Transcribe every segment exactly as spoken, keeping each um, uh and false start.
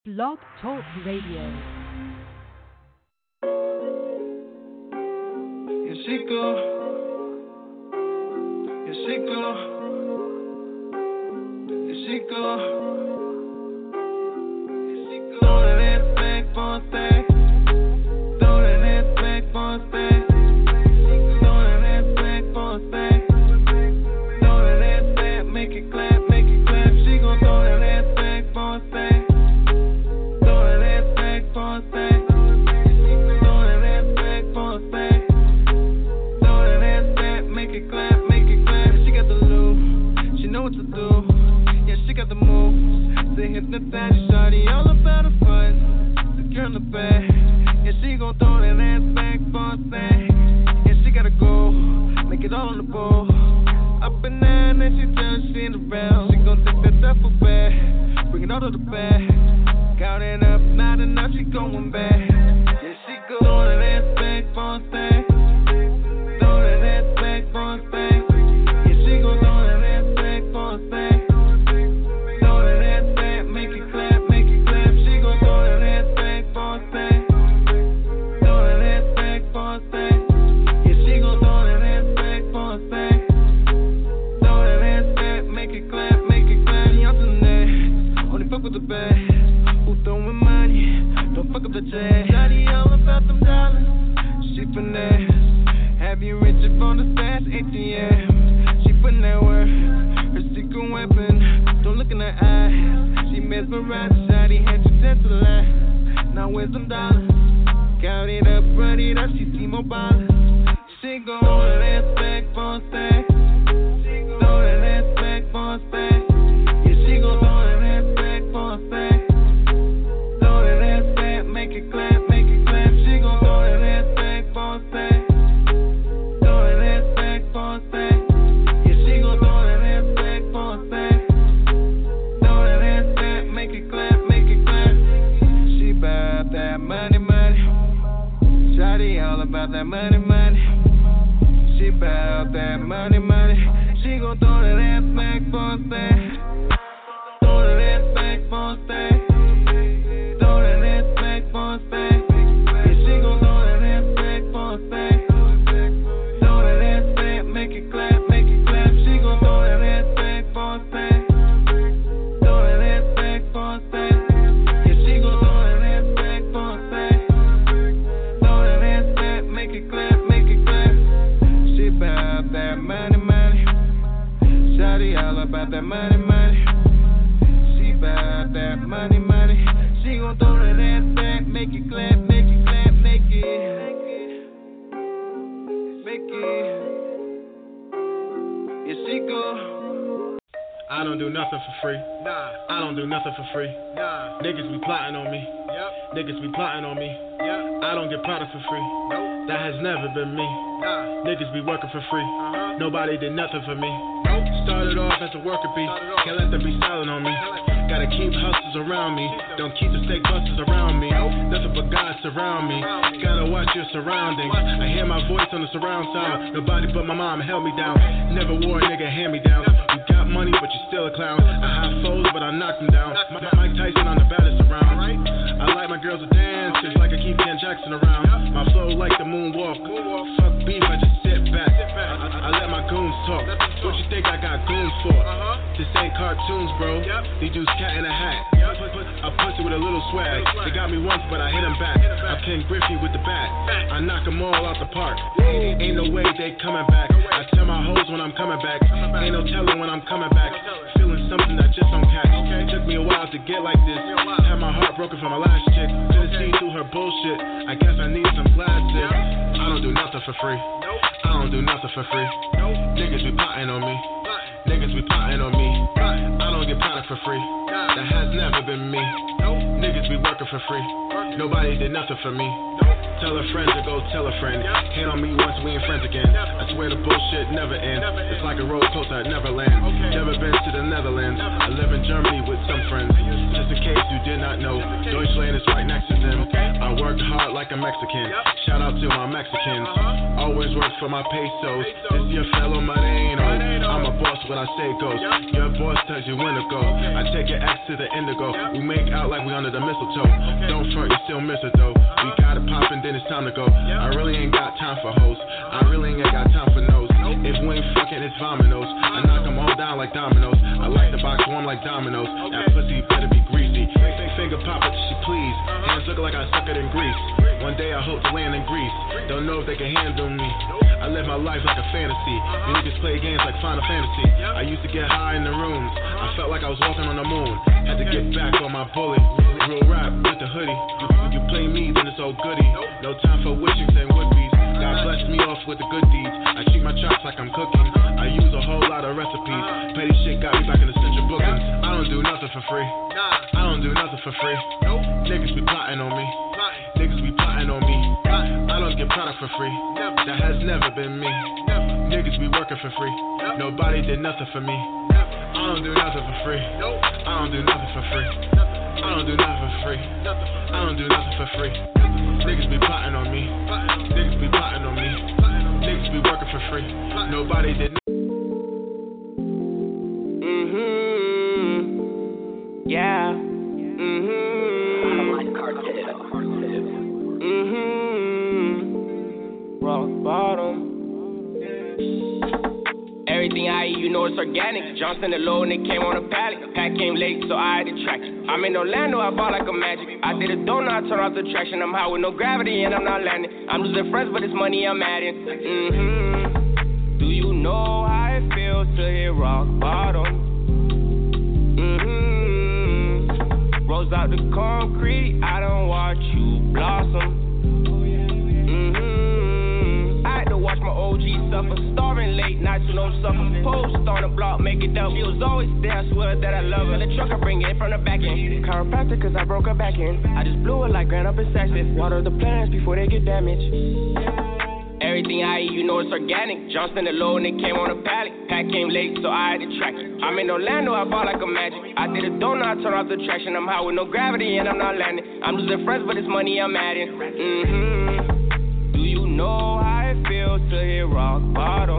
Blog Talk Radio. Yashiko, Yashiko, Yashiko, Yashiko. Throw that ass back for a stack. Throw that ass back for a stack. Throw that ass back for a stack. Throw that ass back, make it clap, make it clap. She gon' throw that ass back for a stack. Throw that ass back for a stack. Throw that ass back for a stack. Throw that ass back, make it clap, make it clap. She got the loot, she know what to do. Yeah, she got the moves. They hypnotize you, shawty, all about her fun. Secure in the bag. Yeah, she gon' throw that ass back for a stack. Yeah, she gotta go, make it all on the bowl. Up and down, and she turns she in the round. She gon' take that duffel bag, bring it all to the bag. Count it up, not enough, she going back. Yeah, she go throw that ass back for a stack. Throw that ass back for a stack. Yeah, she gon' throw that ass back for a stack. Throw that ass back, make it clap, make it clap. She gon' throw that ass back for a stack. Throw that ass back for a stack. Yeah, she gon' throw that ass back for a stack. Throw that ass back, make it clap, make it clap. She on to the next, only fuck with the bag. Who throwing money? Don't fuck up the check. Shawty all about them dollars. She finesse. Have you rich up on the stash A T M? She putting that work. Her secret weapon. Don't look in her eyes. She mesmerized. Shawty had you dead to the line. Now where's them dollars? Count it up, run it up. She see more ballers. She gon' throw that ass back for a stack. Throw that ass back for a stack. Yeah, she gon' throw that ass back for a stack. Make it clap, make it clap. She gon' throw that ass back for a stack. Throw that ass back for a stack. Yeah, she gon' throw that ass back for a stack. Throw that ass back, make it clap, make it clap. She bout that money, money. Shawty all about that money, money. She bout that money, money. She gon' throw that ass back for a stack. Throw that ass back for a stack. Throw that ass back for a stack. Yeah, she gon' throw that ass back for a stack. Throw that ass back, make it clap, make it clap. She gon' throw that ass back for a stack. Throw that ass back for a stack. Yeah, she gon' throw that ass back for a stack. Throw that ass back, make it clap, make it clap. She bout that money, money. Shawty all about that money, money. She bout that money, money. She gon' throw that ass back, make it clap, make it clap, make it, make it. Yeah, she go. I don't do nothing for free. Nah. I don't do nothing for free. Nah. Niggas be plotting on me. Yep. Niggas be plotting on me. Yep. I don't get product for free. Nope. That has never been me. Nah. Niggas be working for free. Uh-huh. Nobody did nothing for me. Nope. Started off as a worker bee. Can't let them be silent on me. Gotta keep hustlers around me. Don't keep the snake busters around me. Nothing but God surround me. Gotta watch your surroundings. I hear my voice on the surround sound. Nobody but my mom held me down. Never wore a nigga hand me down. You got money but you still a clown. I have foes but I knocked them down. Mike Tyson on the baddest around. I like my girls to dance just like I keep Dan Jackson around. My flow like the moonwalk. Fuck beef, I just sit back. I, I let my goons talk. What you think I got goons for? This ain't cartoons, bro. These dudes cat in a hat. I punch it with a little swag. They got me once, but I hit them back. I Ken Griffey with the bat. I knock them all out the park. Ain't no way they coming back. I tell my hoes when I'm coming back. Ain't no telling when I'm coming back. Feeling something that just don't catch. Took me a while to get like this. Had my heart broken from my last chick. Couldn't see through her bullshit. I guess I need some plastic. I don't do nothing for free. I don't do nothing for free. Niggas be plotting on me. Niggas be plotting on me. I don't get product for free. That has never been me. Niggas be working for free. Nobody did nothing for me. Tell a friend to go tell a friend. Hate on me once, we ain't friends again. I swear the bullshit never ends. It's like a roller coaster at Neverland. Never been to the Netherlands. I live in Germany with some friends. Just in case you did not know, Deutschland is right next to them. I worked hard like a Mexican. Shout out to my Mexicans. Always work for my pesos. This your fellow Moreno. I'm a boss what I say goes. Your boss tells you when to go. I take your ex to the indigo. We make out like we under the mistletoe. Don't front, you still miss it though. We got it poppin', then it's time to go. I really ain't got time for hoes. I really ain't got time for no's. If we ain't fucking, it's vominos. I knock them all down like dominoes. I like the box warm like dominoes. That pussy better be greasy. Finger pop it, she please. Hands look like I suck it in grease. One day I hope to land in Greece. Don't know if they can handle me. I live my life like a fantasy. You niggas play games like Final Fantasy. I used to get high in the rooms. I felt like I was walking on the moon. Had to get back on my bullet. Real rap with the hoodie. You, you play me, then it's all goody. No time for wishings and would-be's. God blessed me off with the good deeds. I treat my chops like I'm cooking. I use a whole lot of recipes. Petty shit got me back in the central bookings. I don't do nothing for free. I don't do nothing for free. Niggas be plotting on me. Niggas be plotting on me. I don't get product for free. That has never been me. Niggas be working for free. Nobody did nothing for me. I don't do nothing for free. I don't do nothing for free. I don't do nothing for free. I don't do nothing for free. Niggas be plotting on me. Niggas be plotting on me. Niggas be working for free. Nobody did. Mhm. Yeah. Mhm. Mhm. Rock bottom. Everything I eat, you know it's organic. Johnson alone, it came on a pallet. Pack came late, so I had to track it. I'm in Orlando, I ball like a magic. I did a donut, I turned off the traction. I'm high with no gravity, and I'm not landing. I'm losing friends, but it's money I'm adding. Mm-hmm. Do you know how it feels to hit rock bottom? Mm-hmm. Rolls out the concrete, I don't watch you blossom. Watch my O G suffer, starving late nights with no suffer. Post on the block, make it up. She was always there, I swear that I love her. The truck, I bring it from the back end. Chiropractor, cause I broke her back in. I just blew it like Grand Up in Saxon. Water the plants before they get damaged. Everything I eat, you know it's organic. Johnson alone, it came on a pallet. Pack came late, so I had to track it. I'm in Orlando, I ball like a magic. I did a donut, I turned off the traction. I'm high with no gravity, and I'm not landing. I'm losing friends, but it's money I'm adding. Mm-hmm. Do you know how it feels to hit rock bottom?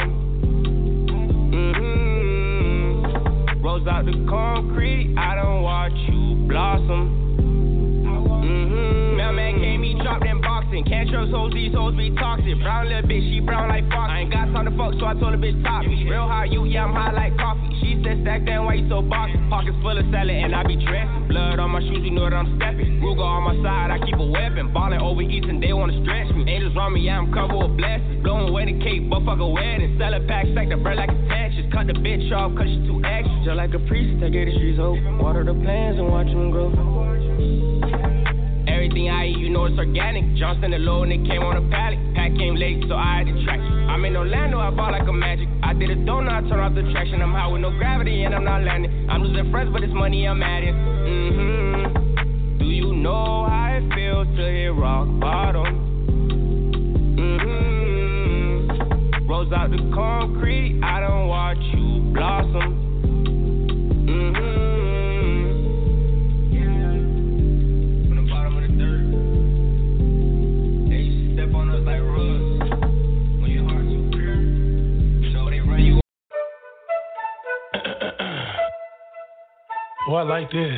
Mm-hmm. Rolls out the concrete, I don't watch you blossom. Mm-hmm. Mailman came, he dropped in boxing. Can't trust hoes, these hoes be toxic. Brown little bitch, she brown like Fox. I ain't got time to fuck, so I told the bitch top me. Real high, you, yeah, I'm high like coffee. She said stack down, why you so boxy? Pockets full of salad and I be dressing. Blood on my shoes, you know that I'm stepping. Ruger on my side, I keep a weapon. Ballin' overeating, they wanna stretch me. Angels around me, yeah, I'm covered with blessings. Blowing wedding cake, but fuck a wedding. Sell a pack, stack the bread like a Texas. Cut the bitch off, cause she too extra. Just like a priest, I get the streets open. Water the plants and watch them grow. Everything I eat, you know it's organic. Johnson alone, it came on a pallet. Pack came late, so I had to track it. I'm in Orlando, I ball like a magic. I did a donut, I turned off the traction. I'm high with no gravity, and I'm not landing. I'm losing friends, but it's money I'm adding. Mm-hmm. Do you know how it feels to hit rock bottom? Mm-hmm. Rolls out the concrete, I don't watch you blossom. What like this?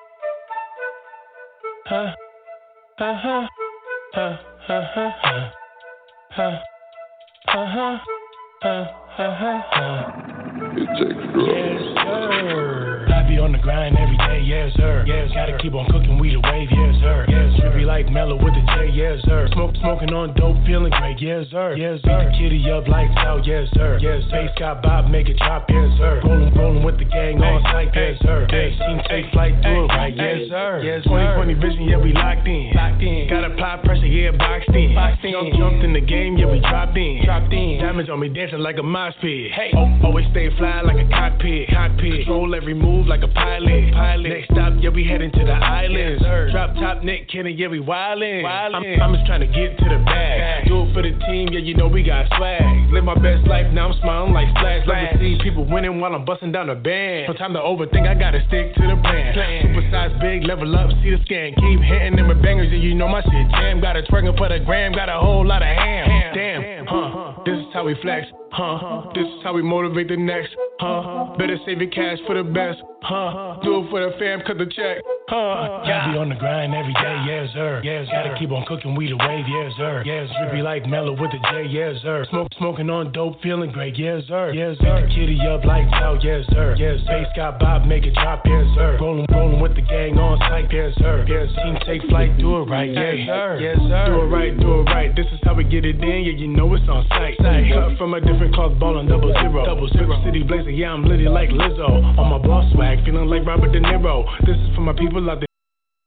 Huh? Huh? Huh? Huh? Huh? Huh? Huh? Huh? Huh? Huh? Huh? Huh? It takes drugs. Yes, sir. I be on the grind every day, yes, sir. Yes, gotta keep on cooking, we the wave, yes, sir. Yes, sir. Be like Mellow with the J, yes, sir. Smoke, smoking on dope, feeling great, yes, sir. Yes, sir. Beat the kitty up, lights out, yes, sir. Yes, Bass got Bob, make it chop, yes, sir. Rolling, rolling with the gang on sight, yes, sir. Yes, team take flight through it, right, yes, sir. Yes, twenty twenty vision, yeah, we locked in. Locked in. Got apply pressure, yeah, boxed in. Boxed in. Jump, jumped in the game, yeah, we dropped in. Dropped in. Diamonds on me dancing like a mosh pit. Hey, oh, always stay fly like a cockpit. Cockpit. Control every move like a pilot. Pilot. Next stop, yeah, we heading to the islands. Yes, drop top neck, Kenny, yeah, we wildin'. wildin'. I'm, I'm just trying to get to the bag. Do it for the team, yeah, you know we got swag. Live my best life, now I'm smiling like Splash. Love to see people winning while I'm busting down the band. No time to overthink, I gotta stick to the plan. Super size big, level up, see the scan. Keep hitting them with bangers, yeah, you know my shit jam. Got a twerking for the gram, got a whole lot of ham. Damn, huh, this is how we flex, huh? This is how we motivate the next, huh? Better save your cash for the best, huh? Do it for the fam, cut the check, huh? Gotta be on the grind every day, yes sir. Yes, gotta keep on cooking, we the wave, yes sir. Yes, drippy like Mellow with the J, yes sir. Smoke, smoking on dope, feeling great, yes sir. Yes sir. Kitty up like out, yes sir. Yes, bass got Bob, make it drop, yes sir. Rolling, rolling with the gang on site, yes sir. Yes, team take flight, do it right, yes sir. Yes sir. Do it right, do it right. This is how we get it in, yeah, you know it's on site. Cut from a different cloth, ballin' double zero. Double zero. City blazing, yeah, I'm litty like Lizzo. On my boss swag, feeling like Robert De Niro. This is for my people out there.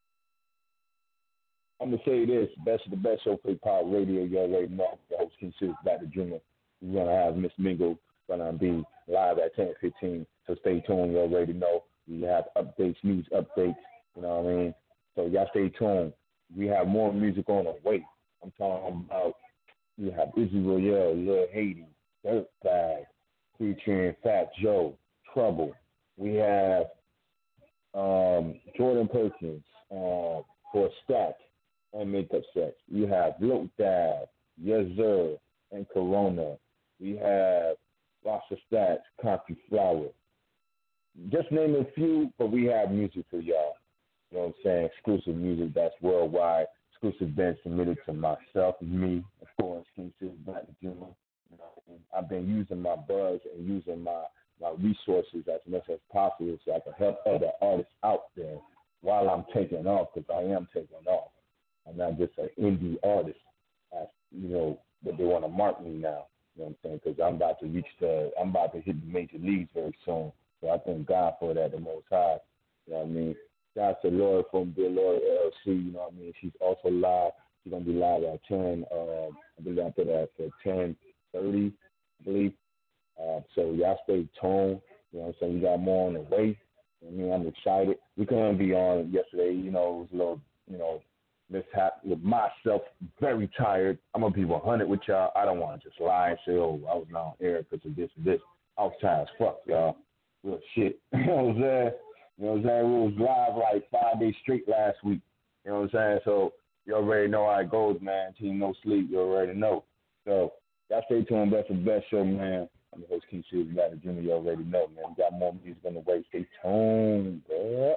I'm gonna say this: best of the best show for Pop Radio. You already know the host considers Doctor Junior. We're gonna have Miss Mingo gonna be live at ten fifteen. So stay tuned. You already know we have updates, news updates. You know what I mean? So y'all stay tuned. We have more music on the way. I'm talking about we have Izzy Royale, Lil Haiti, Dirtbag, featuring Fat Joe, Trouble. We have um, Jordan Perkins uh, for Stack and Makeup Sex. We have Low Dab, Yes Sir, and Corona. We have Rasta Stats, Coffee Flower. Just name a few, but we have music for y'all. You know what I'm saying? Exclusive music that's worldwide. Exclusive been submitted to myself, me, of course, King Black Junior. You know, I've been using my buzz and using my, my resources as much as possible so I can help other artists out there while I'm taking off, because I am taking off. I'm not just an indie artist, as, you know, but they want to mark me now. You know what I'm saying? Because I'm about to reach the, I'm about to hit the major leagues very soon. So I thank God for that, the Most High. You know what I mean? Shout out to Laura from Bill Laura L L C. You know what I mean? She's also live. She's gonna be live at ten. Um, I believe I put that for ten thirty, I believe. Uh, so y'all stay tuned. You know what I'm saying? We got more on the way. I mean, I'm excited. We couldn't be on yesterday. You know, it was a little, you know, mishap with myself. Very tired. I'm gonna be one hundred with y'all. I don't want to just lie and say, oh, I was not on air because of this and this. I was tired as fuck, y'all. Real shit. You know what I'm saying? You know what I'm saying? We was live like five days straight last week. You know what I'm saying? So you already know how it goes, man. Team No Sleep, you already know. So y'all stay tuned. Best of the best show, man. I'm the host, King Shizzy, Doctor Junior. You already know, man. We got more music on the way. Stay tuned, bro.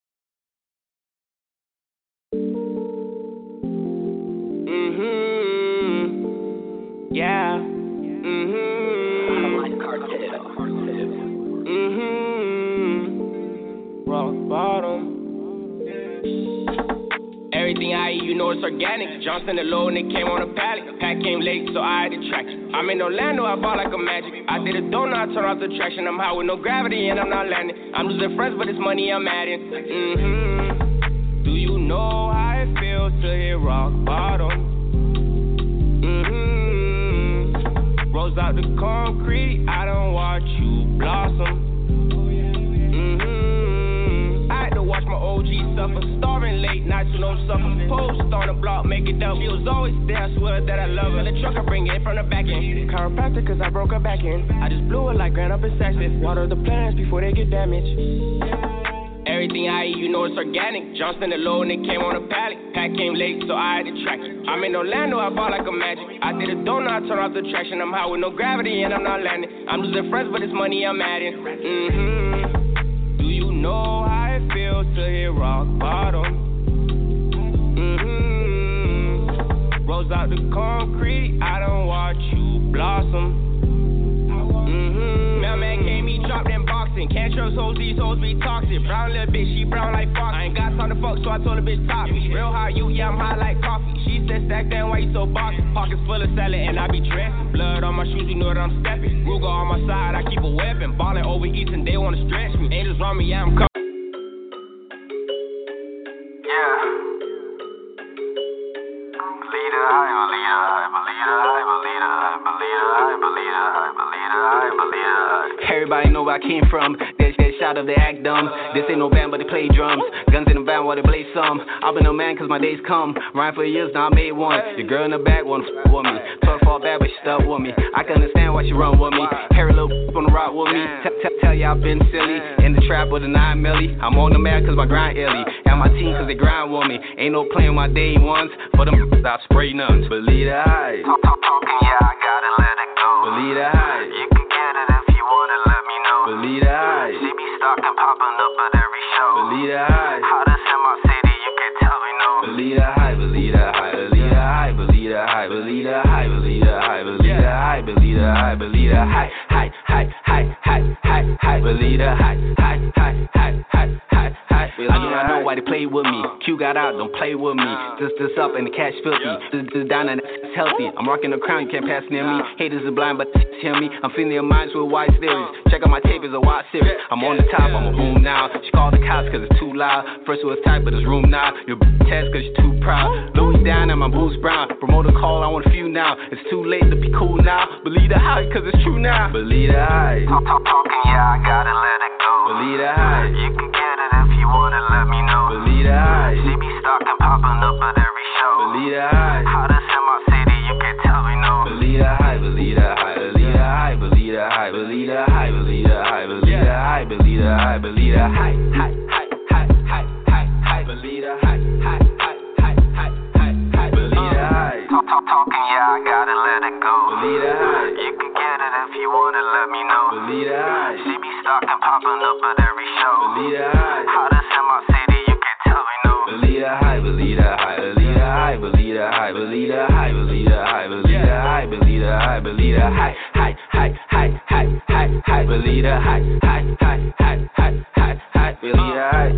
Mm-hmm. Yeah. Mm-hmm. Mm-hmm. Rock bottom. Everything I eat, you know it's organic. Johnson alone, it came on a pallet. Pack came late, so I had to track it. I'm in Orlando, I bought like a magic. I did a donut, I turned off the traction. I'm high with no gravity, and I'm not landing. I'm losing friends, but it's money I'm adding. Mm-hmm. Do you know how it feels to hit rock bottom? Mm-hmm. Rolls out the concrete, I don't watch you blossom. Watch my O G suffer, starving late nights with no suffer. Post on the block, make it up. He was always there, I swear that I love her. The truck, I bring it from the back end. Chiropractor, cause I broke her back in. I just blew it like Grand Up in Saxon. Water the plants before they get damaged. Everything I eat, you know it's organic. Johnston alone, it came on a pallet. Pack came late, so I had to track it. I'm in Orlando, I bought like a magic. I did a donut, I turned off the traction. I'm high with no gravity, and I'm not landing. I'm losing friends, but it's money I'm adding. Mm-hmm. Do you know how it feels to hit rock bottom? Mm-hmm. Rolls out the concrete, I don't watch you blossom. Mm-hmm. Mailman came, he dropped in boxing. Can't trust hoes, these hoes be toxic. Brown little bitch, she brown like Fox. I ain't got time to fuck, so I told the bitch top me. Real high, you, yeah, I'm high like coffee. She said stack down, why you so boxy? Pockets full of salad and I be dressing. Blood on my shoes, you know that I'm stepping. Ruger on my side, I keep a weapon. Ballin' overeating, they wanna stretch me. Angels run me, yeah, I'm coming. Everybody know where I came from. That, that shot of the act dumb. This ain't no band, but they play drums. Guns in the band while they play some. I've been a man cause my days come. Rhyme for years, now I made one. The girl in the back wanna f with me. Told her fall back, but she stuck with me. I can understand why she run with me. Harry little on the rock with me. Tell ya I've been silly. In the trap with a nine milli. I'm on the mad cause my grind illy. And my team cause they grind with me. Ain't no playing my day ones. For them I spray nuns. Believe the hype. Talking, yeah, I gotta let it go. Believe the hype. You can get it if you wanna, let me know. Believe the hype. She be stalking, popping up at every show. Believe the hype. Hottest in my city, you can tell me no. Believe the hype, believe the hype, believe the hype, believe the hype, believe the hype, believe the hype, believe the hype, believe the hype, believe the hype, hype, hype, hype, hype, hype, hype, believe the hype, hype, hype, hype, hype, hype, hype. I know, I know why they play with me. Q got out, don't play with me. Just this up and the cash filthy. This this down and it's healthy. I'm rocking the crown, you can't pass near me. Haters are blind, but hear me. I'm feeling your minds with wide theories. Check out my tape, it's a wide series. I'm on the top, I'm a boom now. She called the cops cause it's too loud. First it was tight, but it's room now. Your test cause you're too proud. Louis down and my boots brown. Promoter call, I want a few now. It's too late to be cool now. Believe the hype cause it's true now. Believe the hype. Talk, talk, talking, yeah, I gotta let it go. Believe the hype. You can get it if you wanna, let me know. Believe the hype. She be stalking, popping up at every show. Believe the hype. Hottest in my city, you can tell me no. Believe the hype, believe the hype, believe the hype, believe the hype, believe the hype, believe the hype, believe the hype, believe the hype, believe the hype, hype, hype, hype, hype, hype, hype, believe the hype, hype, hype, hype, hype, hype, hype, believe the hype. Talk, talk, talking, yeah, I gotta let it go. Believe the hype. You can get it if you wanna, let me know. Believe the hype. She be stalking, popping up at every show. Believe the hype. Hottest in my city, you can tell me no. Believe the hype, believe the hype, believe the hype, believe the hype, believe the hype, believe the hype, believe the hype, believe the hype, believe the hype, hype, hype, hype, hype, hype, hype, believe the hype, hype, hype, hype, hype, hype, hype, believe the hype.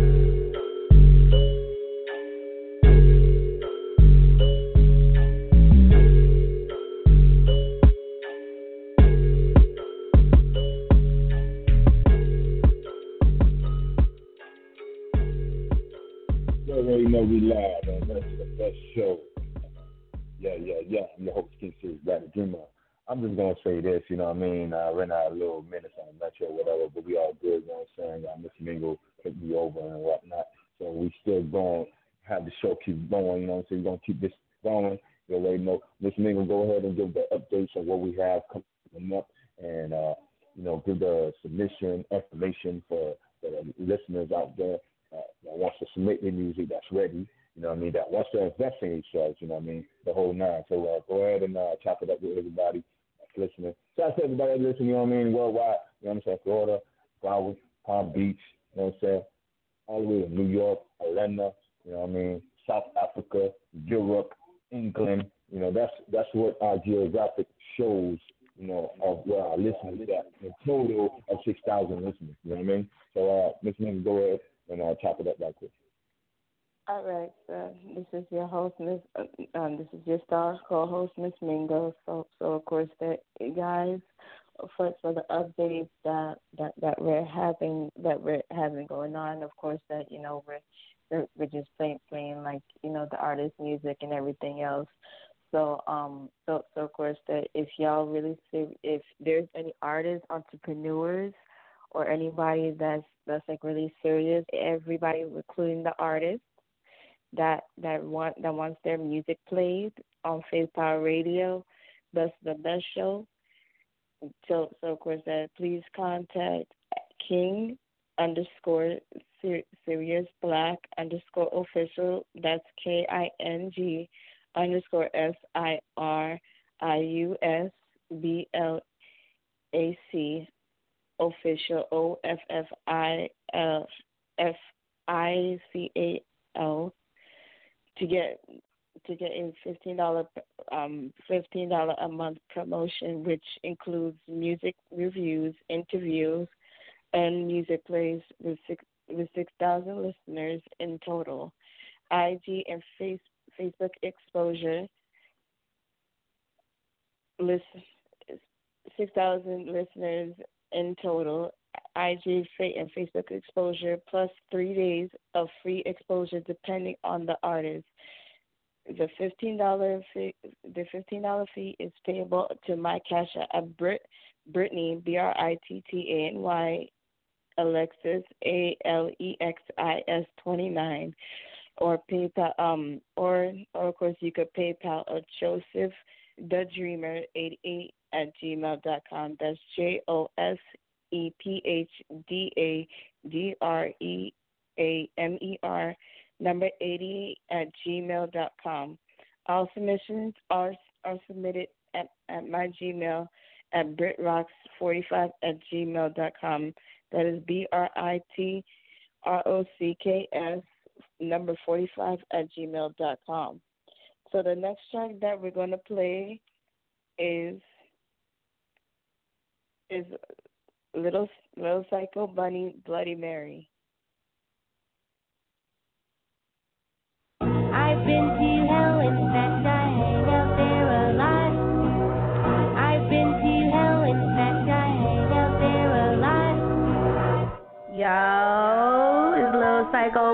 You already know we live, man. That's the best show. Yeah, yeah, yeah. I'm your host, King Series, Black Dreamer. I'm just gonna say this, you know what I mean? I ran out a little minutes on Metro or whatever, but we all good, you know what I'm saying? Got Miss Mingle took me over and whatnot. So we still going to have the show keep going, you know what I'm saying? We're gonna keep this going. You already know. Miss Mingle, go ahead and give the updates on what we have coming up and uh, you know, give the submission information for the listeners out there. Uh, that wants to submit their music that's ready, you know what I mean, that wants to invest in themselves, you know what I mean, the whole nine. So uh, go ahead and uh, chop it up with everybody that's listening. Shout out to everybody that's listening, you know what I mean, worldwide, you know what I'm saying, Florida, Broward, Palm Beach, you know what I'm saying, all the way to New York, Atlanta, you know what I mean, South Africa, Europe, England, you know, that's that's what our geographic shows, you know, of where our listeners at, in total of six thousand listeners, you know what I mean? So, uh, Miss Mingle, go ahead and uh, chop it up right quick. All right, so this is your host, Miss. Uh, um, this is your star co-host, Miss Mingo. So, so of course, that guys, for for the updates that, that, that we're having that we're having going on. Of course, that you know we're we're, we're just playing playing like you know the artist music and everything else. So, um, so so of course, that if y'all really see, if there's any artists, entrepreneurs, or anybody that's that's like really serious, everybody, including the artists, that that want that wants their music played on Faith Power Radio, that's the best show. So so of course that please contact King underscore Serious Black underscore official. That's K I N G underscore S I R I U S B L A C official, O F F I L F I C A L, to get to get a fifteen dollar um fifteen dollar a month promotion, which includes music reviews, interviews, and music plays with six with six thousand listeners in total. I G and face, Facebook exposure, list six thousand listeners in total. I G and Facebook exposure plus three days of free exposure depending on the artist. The fifteen dollar fee, the fifteen dollar fee is payable to my cash at Brit Brittany B R I T T A N Y Alexis A L E X I S twenty nine, or PayPal um or or of course you could PayPal at Joseph the Dreamer eighty eight at gmail dot com. That's J O S E P H D A D R E A M E R number eighty at gmail dot com. All submissions are are submitted at, at my Gmail, at britrocks forty-five at gmail dot com. That is B R I T R O C K S number forty-five at gmail dot com. So the next track that we're going to play is is Little Little Psycho Bunny, Bloody Mary. I've been to hell, in fact I hang out there a lot. I've been to hell, in fact I hang out there a lot. Yo, it's Little Psycho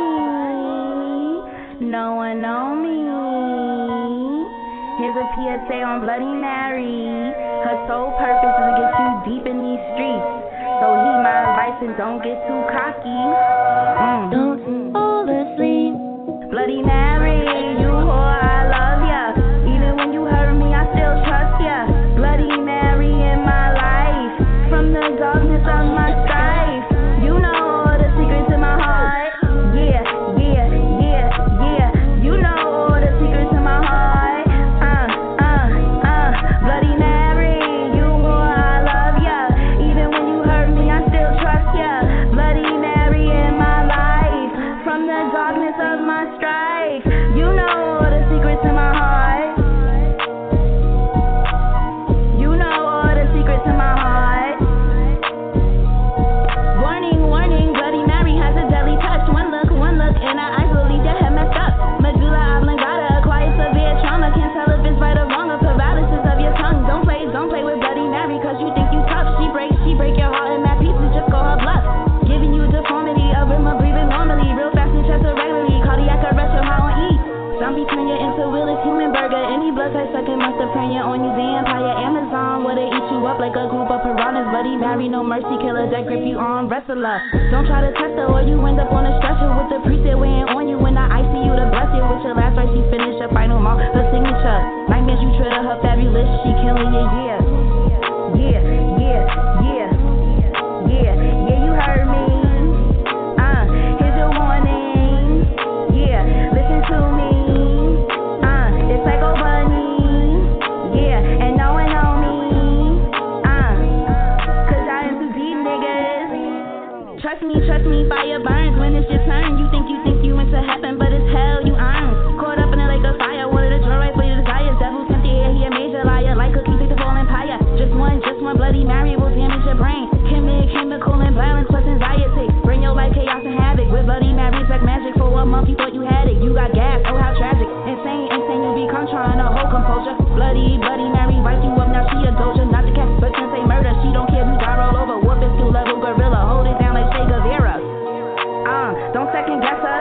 Bunny. No one know me. Here's a P S A on Bloody Mary. Her sole purpose is to get you deep in these streets. So heed my advice and don't get too cocky. Mm. Don't fall asleep. Bloody Mary, you whore, I love ya. Even when you hurt me, I still trust ya. Bloody Mary in my life. From the darkness of my strife. You know all the secrets in my heart. Yeah, yeah, yeah, yeah. You know all the secrets in my heart. Uh, uh, uh. Bloody Mary, you whore, I love ya. Even when you hurt me, I still trust ya. Bloody Mary in my life. From the darkness of my strife. You know all the secrets in my heart. You know all the secrets in my heart. Warning, warning, Bloody Mary has a deadly touch. One look, one look, and her eyes will leave your head messed up. Medulla oblongata, acquired severe trauma. Can't tell if it's right or wrong, or paralysis of your tongue. Don't play, don't play with Bloody Mary, cause you think you tough. She breaks, she break your heart in mad pieces, just call her bluff. Giving you deformity, a rhythm of breathing normally. Real fast and chest irregularly, cardiac arrest, your high on E. Zombie turn you into Willis human burger. Any blood type sucking must have turned you on you vampire. Amazon would eat you up like a group of piranhas. Bloody Mary, no mercy, killer that grip you on wrestler. Don't try to test her or you end up on a stretcher with the priest that weighing on you in the I C U to bless you with your last right. She finish her final mark, her signature. Nightmares you tread her fabulous, she killing you, yeah. Yeah, yeah, yeah, yeah, yeah, you heard me. Uh, here's your warning. Yeah, listen to me. Uh, it's Psycho Bunny. Yeah, and no one know me. Uh, cause I am too deep, niggas. Trust me, trust me, fire burns when it's your turn. You think you think you into heaven, but it's hell you earn. Caught up in a lake of fire, wanted to draw right for your desires. Devil sent you here, he a major liar. Like cookies, take the fall empire. Just one, just one Bloody Mary will damage your brain. Chemic, chemical imbalance plus anxiety. Bring your life chaos and havoc. With Bloody Mary's like magic. For a month you thought you had it. You got gas, oh how tragic. Insane, insane, you become trying to hold composure. Bloody, Bloody Mary wipe you up, now she a doja. Not the cat, but since they murder, she don't care, we got all over. Whooping skill level gorilla, hold it down like Che Guevara. Uh, don't second guess her.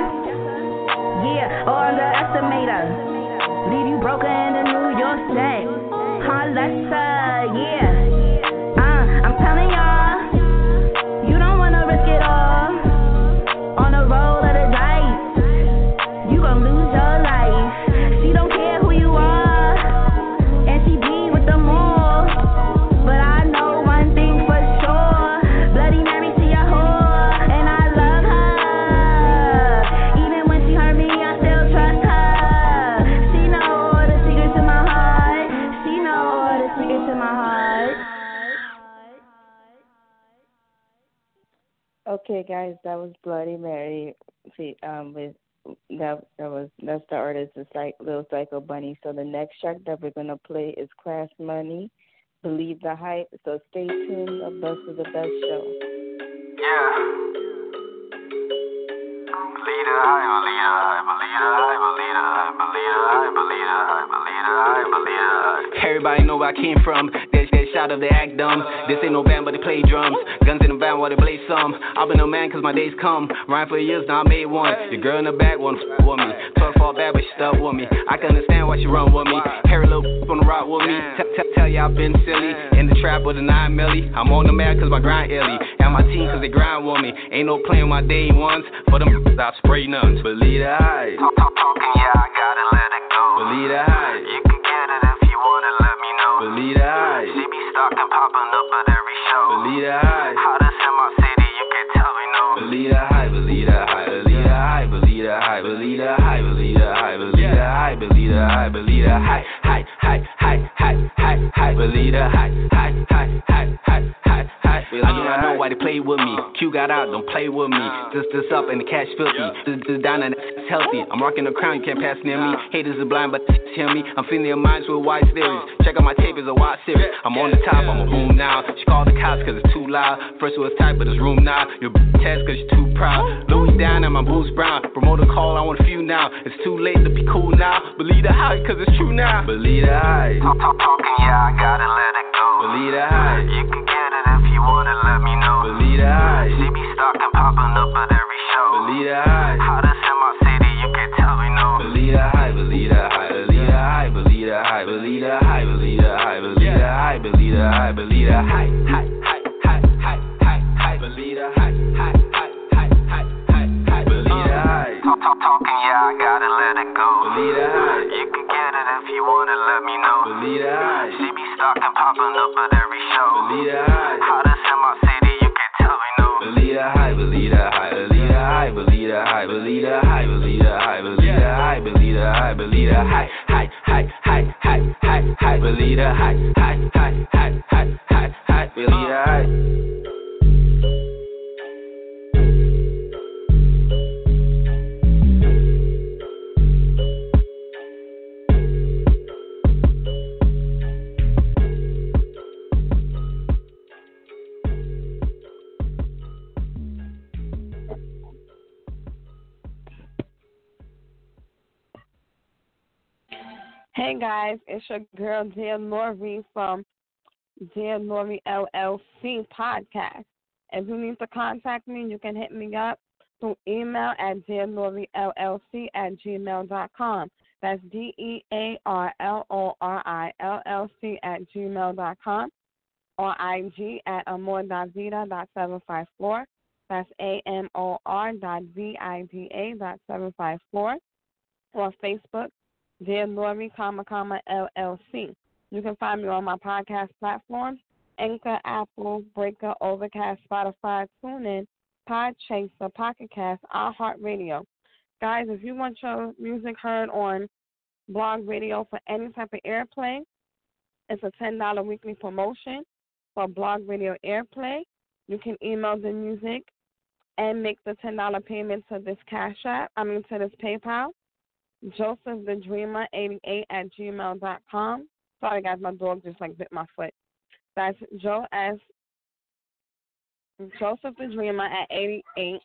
Yeah, or underestimate her. Leave you broken in the New York State. Hollessa, yeah. Uh, I'm telling y'all, you don't wanna risk it all. On a roll of the dice, you gon' lose your life. She don't care who you are, and she be with them all. But I know one thing for sure, Bloody Mary, she a whore, and I love her. Even when she hurt me, I still trust her. She know all the secrets in my heart. She know all the secrets in my heart. Okay, guys, that was Bloody Mary. See, um, with that that was that's the artist. It's like Little Psycho Bunny. So the next track that we're gonna play is Class Money, Believe the Hype. So stay tuned. The best of the best show. Yeah. Believe the hype, believe the hype, believe the hype, believe the hype, believe the hype, believe the hype, believe the hype, believe the hype. Everybody know where I came from. That that shot of the act dumb. This ain't no band, but they play drums. Guns in the band while they play some. I've been a man cause my days come. Rhyme for years, now I made one. Your girl in the back wanna f with me. Told her fall back, but she stuck with me. I can understand why she run with me. Carry a little on the rock with me. Tell ya I've been silly. In the trap with a nine milli. I'm on the mad cause my grind illy. And my team cause they grind with me. Ain't no playing my day ones. For them I spray nuns. Believe the hype. Talk, talk, talking, yeah, I gotta let it go. Believe the hype. You can get it if you wanna let me know. Believe the hype. She be stocking, popping up at every show. Believe the hype. Hottest in my city, you can tell me no. Believe the hype, believe the hype, believe the hype, believe the hype, believe the hype, believe the hype, believe the hype, believe the hype, believe the hype, hype, hype, hype, hype, hype, hype, believe the hype, hype, hype, hype, hype, hype, hype. I do not know why they play with me. Q got out, don't play with me. This, this up and the cash filthy. This, this down and it's healthy. I'm rocking the crown, you can't pass near me. Haters are blind, but hear me. I'm feeling your minds with wise theories. Check out my tape, it's a wide series. I'm on the top, I'm a boom now. She called the cops cause it's too loud. First it was tight, but it's room now. Your test cause you're too proud. Louis down and my boots brown. Promoter call, I want a few now. It's too late to be cool now. Believe the hype cause it's true now. Believe the hype. Talk, talk, talking, yeah, I gotta let it go. Believe the hype. You can get it if you wanna, let me know. Believe the hype. She be stocking, popping up at every show. Believe the hype. Hottest in my city, you can tell me no. Believe the hype, believe the hype, believe the hype, believe the hype, believe the hype, believe the hype, believe the hype, believe the hype, believe the hype, hype, hype, hype, hype, hype, hype, believe the hype, hype, hype, hype, hype, hype, hype, believe the hype. Talk, talk, talking, yeah, I gotta let it go. Believe the hype. You can get it if you wanna, let me know. Believe the hype. She be stocking, popping up at every show. Believe the hype. Hottest in my city, you can tell me no. Believe the hype, believe the hype, believe the hype, believe the hype, believe the hype, believe the hype, believe the hype, believe the hype, believe the hype, hype, hype, hype, hype, hype, hype, believe the hype, hype, hype, hype, hype, hype, hype, believe the hype. Hey guys, it's your girl Dear Lori from Dear Lori L L C podcast. If you need to contact me, you can hit me up through email at dear lori l l c at gmail dot com. That's D E A R L O R I L L C at gmail dot com, or I G at amor dot vida dot seven five four. That's A M O R dot V I D A dot seven five four, or Facebook, Dear Lori, comma, comma, L L C. You can find me on my podcast platforms, Anchor, Apple, Breaker, Overcast, Spotify, TuneIn, Podchaser, Pocket Cast, iHeartRadio. Guys, if you want your music heard on Blog Radio for any type of airplay, it's a ten dollars weekly promotion for Blog Radio airplay. You can email the music and make the ten dollars payment to this Cash App, I mean to this PayPal. Joseph the Dreamer eighty-eight at gmail dot com. Sorry guys, my dog just like bit my foot. That's Joe S. Joseph the Dreamer at eighty-eight.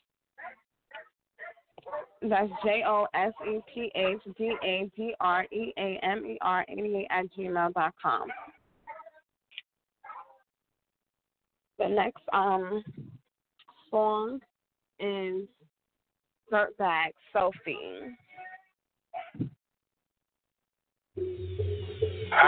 That's J O S E P H D A D R E A M E R eighty-eight at gmail dot com. The next um song is Dirtbag Selfie. Ah,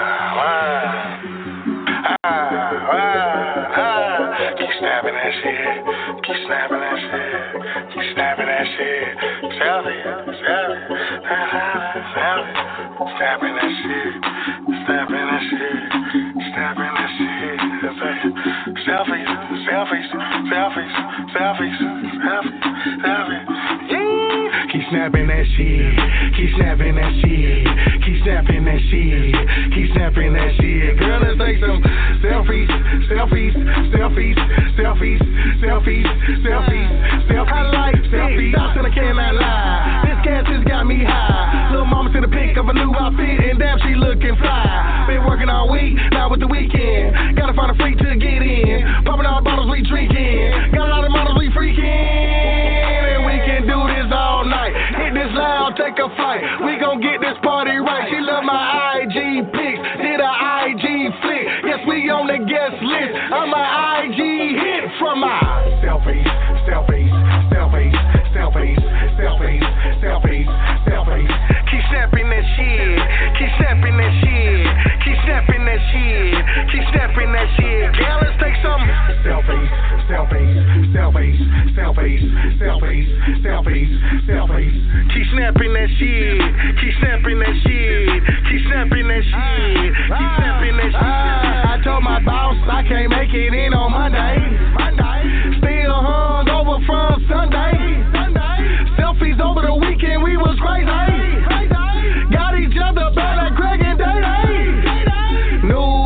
ah, ah, ah, ah. Keep snapping that shit. Keep snapping that shit. Keep snapping that shit. Selfie, selfie, selfie. Snapping that shit. Snapping that shit. Snapping that shit. Selfies, selfies, selfies, selfies, selfies, selfies. Yeah. Keep snapping that shit. Keep snapping that shit. Keep snapping that shit. Keep snapping that shit. Girl, let's take some selfies, selfies, selfies, selfies, selfies, selfies, selfies. I like selfies. Shots and I cannot lie. This gas has got me high. Little mama to the pick of a new outfit, and damn, she looking fly. Been working all week, now with the weekend. Gotta find a freak to get in. Popping all the bottles we drinking. Got a lot of models we freaking. And we can do this all night. Hit this loud, take a flight. We gon' get this party right. She love my I G pics. Did a I G flick. Yes, we on the guest list. I'm a I G hit from my selfies, selfies, selfies, selfies, selfies, selfies, selfies. Keep snapping that shit. Keep snapping that shit. Keep snapping that shit. Keep snapping that shit. Yeah, let's take some selfies, selfies, selfies, selfies, selfies, selfies, selfies. Keep snapping that shit. Keep snapping that shit. Keep snapping that shit. Keep snapping that shit. I told my boss I can't make it in on Monday. Still hung over from Sunday. Selfies over the weekend, we was crazy. Got each other better, Greg and Day. New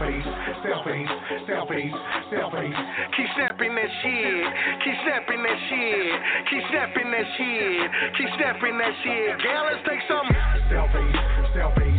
selfies, selfies, selfies, selfies. Keep snapping that shit, keep snapping that shit, keep snapping that shit, keep snapping that shit. Girl, let's take some selfies, selfies.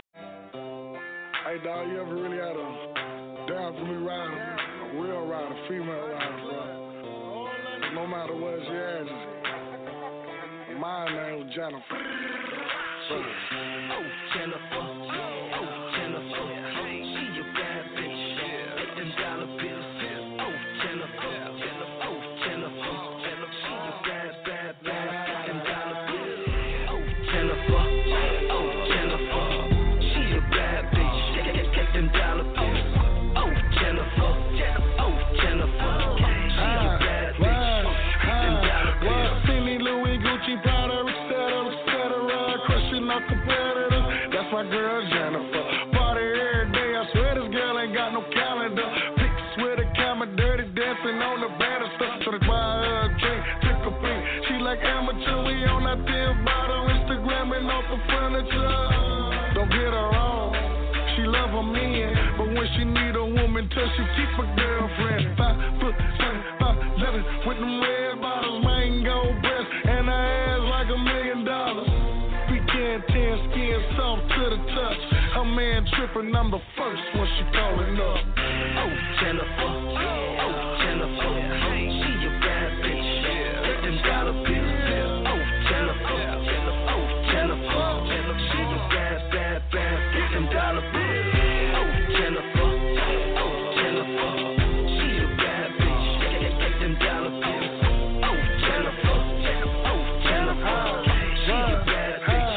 Hey dog, you ever really had a down for me ride, a real ride, a female ride, bro? No matter what she has, my name was Jennifer. So, oh, Jennifer, oh, Jennifer, she a bad bitch, with them dollar bills. Oh, Jennifer, oh, Jennifer, she a bad, bad, bad, with them dollar bills. Oh, Jennifer, oh, Jennifer, she a bad bitch, get them dollar bills. Oh, Jennifer, oh, Jennifer, she a bad bitch, get them dollar bills. Fendi, Louis, Gucci, Prada, et cetera, et cetera, crushing up competitors. That's my girl Jennifer. Party every day. I swear this girl ain't got no calendar. Pics with a camera, dirty dancing on the banister. So they buy her a drink, took a pink. She like amateur. We on that thin bottle, Instagramming off the furniture. Don't get her wrong, she love her men, but when she need a woman touch, she keep a girlfriend. Five foot seven, five eleven, with them red bottles, mango breasts, and her ass like a million dollars. Weekend ten, skin soft to the touch. Her man tripping, I'm the first when she calling up. Oh, Jennifer, oh, Jennifer, she a bad bitch, with them dollar bills. Oh, Jennifer, oh, Jennifer, she a bad, bad, bad, with them dollar bills. Oh, Jennifer, oh, Jennifer, she a bad bitch, with them dollar bills. Oh, Jennifer, oh, Jennifer, she a bad bitch.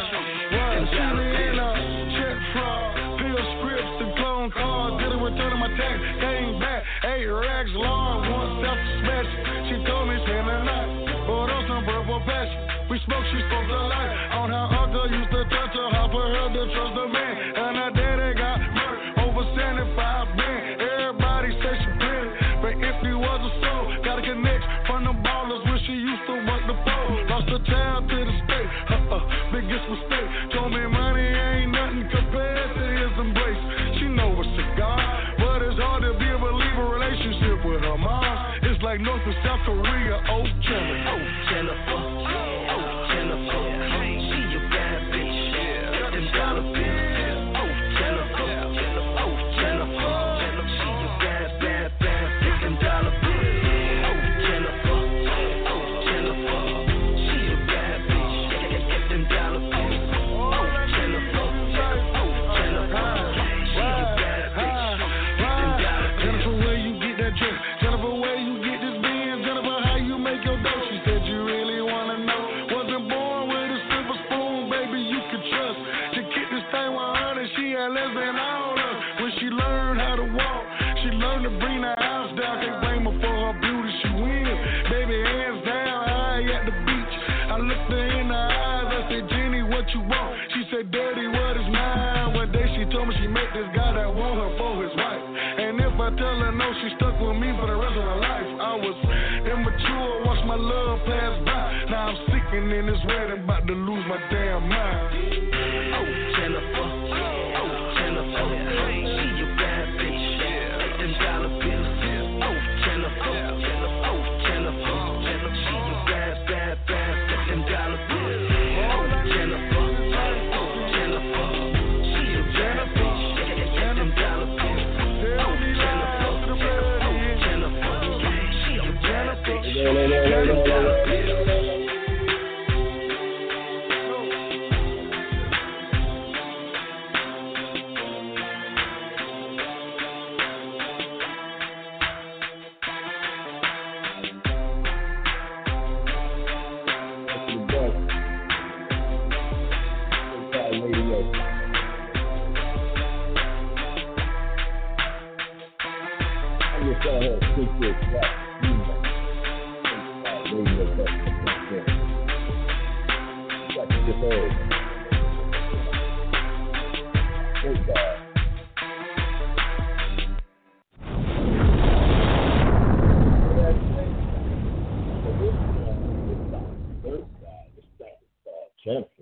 Came back, eight racks long, one self-smash. She told me spend the night, but on some purple passion. We spoke, she spoke the light on how uncle used to touch her, how for her to trust the man. And her daddy got murdered over seventy-five grand. Everybody say she pretty, but if he was a soul, gotta connect from the ballers when she used to work the pole. Lost her child to the state, uh-uh, biggest mistake. Told me money ain't nothing compared to his embrace. She know a cigar, but it's hard to be a believer relationship with her mom. It's like North and South Korea, oh Jennifer. Oh Jennifer, oh Jennifer, she a bad bitch, with them dollar bills. Oh Jennifer, oh Jennifer, she a bad, bad, bad, with them dollar bills. Oh Jennifer, oh Jennifer, she a bad bitch, with them dollar bills. Oh Jennifer, oh Jennifer, she a bad bitch, with them dollar bills. Jennifer, where you get that dress? Jennifer, where you get this Benz? Jennifer, how you make your dough? She said you really wanna know. Wasn't born with a silver spoon, baby, you could trust. She kicked this thing one hundred, she had less than all of. When she learned how to walk, she learned to bring the house down. Can't blame her for her beauty, she wins. Baby, hands down, high at the beach. I looked her in the eyes, I said, Jenny, what you want? She said, Daddy, what is mine? One day she told me she met this guy that want her for his wife. And if I tell her no, she stuck with me for the rest of her life. I was immature, watched my love pass by. Now I'm sicking in this wedding, about to lose my damn mind. Oh Jennifer, oh Jennifer, she a bad bitch, with them dollar bills. Oh Jennifer, oh Jennifer, she a bad, bad, bad, with them dollar bills. Oh Jennifer, oh Jennifer, she a bad bitch, with them dollar bills. Oh Jennifer, oh Jennifer, she a bad bitch, with them dollar bills.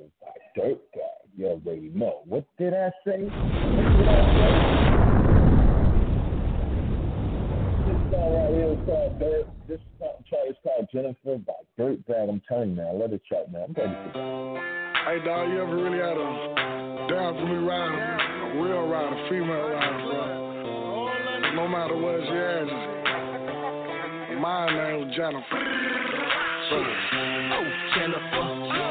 Dirt guy, you already know. What did I say? What did I say? called Dirt. This track is called Jennifer by Dirt Bag. I'm telling you, man, I love this track, man. I'm ready for this. Hey, dog, you ever really had a down for me rider, a real rider, a female rider, bro? No matter what she has, my name was Jennifer. So, oh, Jennifer,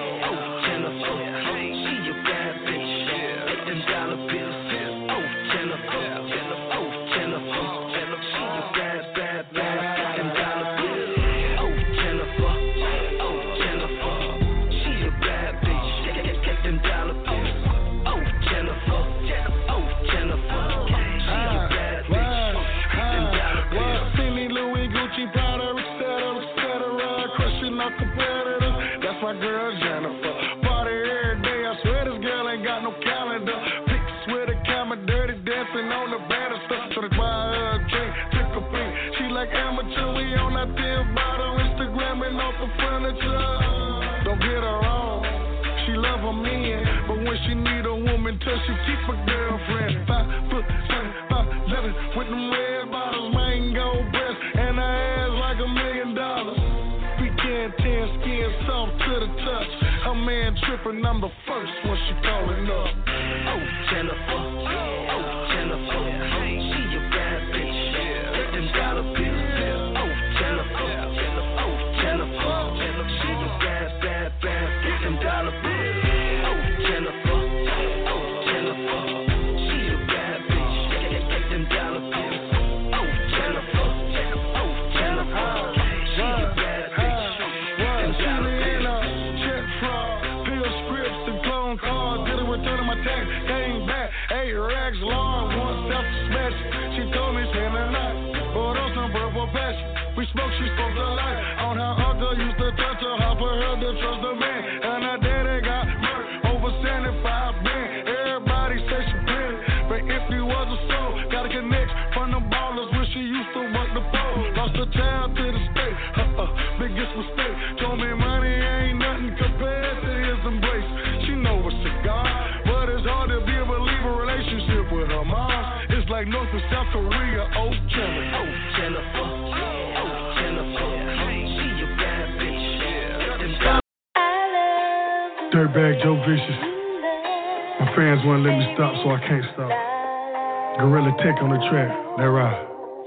oh, Jennifer, she a bad bitch, with them dollar bills. Oh, Jennifer, oh, Jennifer, she a bad, bad, bad, with them dollar bills. Oh, Jennifer, oh, Jennifer, she a bad bitch, get them dollar bills. Oh, Jennifer, oh, Jennifer, she a bad bitch, get them dollar bills. Fendi, Louis, Gucci, Prada, et cetera, et cetera, crushing out competitors. That's my girl Jennifer. Party every day. I swear this girl ain't got no calendar. Pics with a camera, dirty dancing on the banister. So they buy her a drink, took a pink. She like amateur. We on that thin bottle, Instagramming off the furniture. Don't get her wrong, she love her man, but when she need a woman touch, she keep a girlfriend. Five foot seven, five eleven, with them red bottles, mango breasts, and her ass like a million dollars. Weekend ten, skin soft to the touch. Her man tripping, I'm the first when she calling up. Oh, Jennifer, oh, Jennifer, she a bad bitch, with them dollar bills. Oh, Jennifer, oh, Jennifer, she a bad, bad, bad, with them dollar bills. Oh, Jennifer, oh, Jennifer, she a bad bitch, with them dollar bills. Oh, Jennifer, oh, Jennifer, she a bad bitch, with them dollar bills. Check fraud, pill scripts and clone cards. Did a return of my tax, came back, eight racks long, one self-smash. She told me spend the night, but on some purple passion. We spoke, she spoke the light on how uncle used to touch her, how for her to trust the man. And her daddy got murdered over seventy-five grand. Everybody say she pretty, but if he was a soul, gotta connect from the ballers when she used to work the pole. Lost her child to the state, uh-uh, biggest mistake. Told me money ain't nothing compared to his embrace. She know a cigar, but it's hard to be a believer relationship with her mom. It's like North and South Korea, oh Jennifer. Oh, Jennifer, oh, Jennifer, she a bad bitch, them dollar. Dirtbag Joe Vicious. My fans won't let me stop, so I can't stop. Gorilla Tech on the track, that right.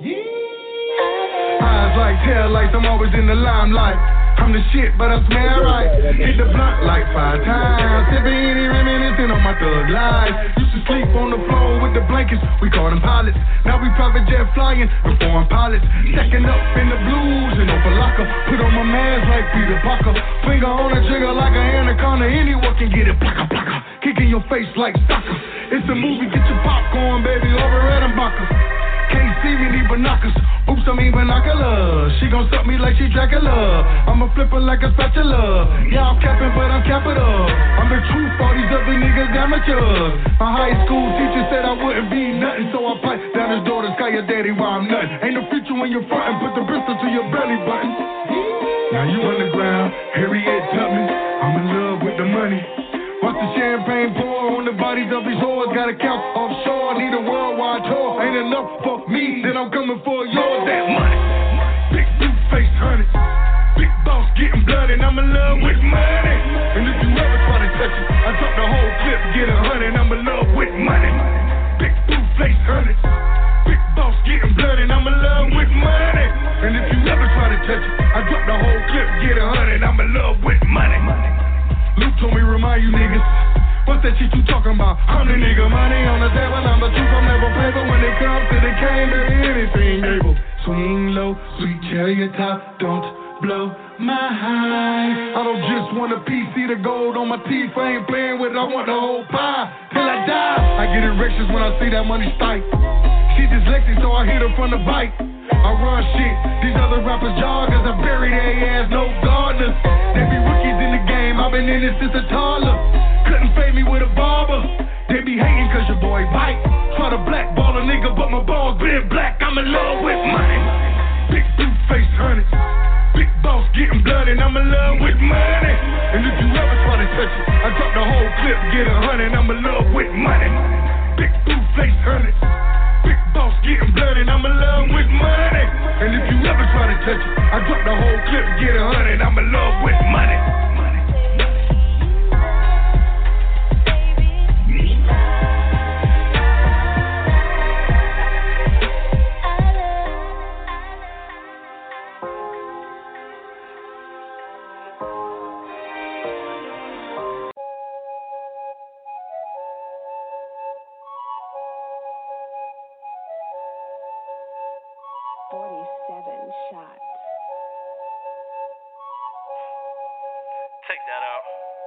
Eyes like taillights, I'm always in the limelight. I'm the shit, but I smell right. Hit the blunt like five times. Sipping any reminiscing on my thug life. Used to sleep on the floor with the blankets. We call them pilots. Now we private jet flying with foreign pilots. Stacking up in the blues and Opalaka. Put on my mask like Peter Parker. Finger on the trigger like an anaconda. Anyone can get it. Plaka, plaka. Kicking your face like soccer. It's a movie, get your popcorn, baby, over at Mbaka. Can't see me, need binoculars. Oops, I'm even binoculars. She gon' suck me like she Dracula. I'ma flip her like a spatula. Yeah, I'm capping, but I'm capital. I'm the truth, all these other niggas amateurs. My high school teacher said I wouldn't be nothing, so I pipe down his daughter's sky your daddy while I'm nothing. Ain't no future when you're frontin', put the pistol to your belly button. Now you underground, Harriet Tubman. I'm in love with the money. Watch the champagne pour on the bodies of these whores. Got a couch offshore, need a worldwide tour. Ain't enough for me, then I'm coming for yours. That money, big blue face honey. Big boss getting bloody, and I'm in love with money. And if you ever try to touch it, I drop the whole clip, get a hundred. I'm in love with money. Big blue face honey. Big boss getting bloody, and I'm in love with money. And if you ever try to touch it, I drop the whole clip, get a hundred. I'm in love with money. Luke told me remind you niggas, what's that shit you talking about? I'm the nigga, money on the table, I'm the truth, I'm never paper. When it comes to the game, there anything able. Swing low, sweet chariot top, don't blow my high. I don't just want a piece, see the gold on my teeth, I ain't playing with it, I want the whole pie, till I die. I get erections when I see that money spike. She dyslexic, so I hit her from the bike. I run shit, these other rappers joggers, I bury their ass, no gardeners. They be rookies in the game, I've been in this since a toddler. Couldn't fade me with a barber. They be hating cause your boy bite. Try to blackball a nigga, but my balls been black, I'm in love with money. Big blue face honey. Big boss getting bloody, and I'm in love with money. And if you ever try to touch it, I drop the whole clip, get a hundred, I'm in love with money. Big blue face honey. Big boss getting bloody, I'm in love with money. And if you ever try to touch it, I drop the whole clip and get a hundred. I'm in love with money. forty-seven shots. Take that out.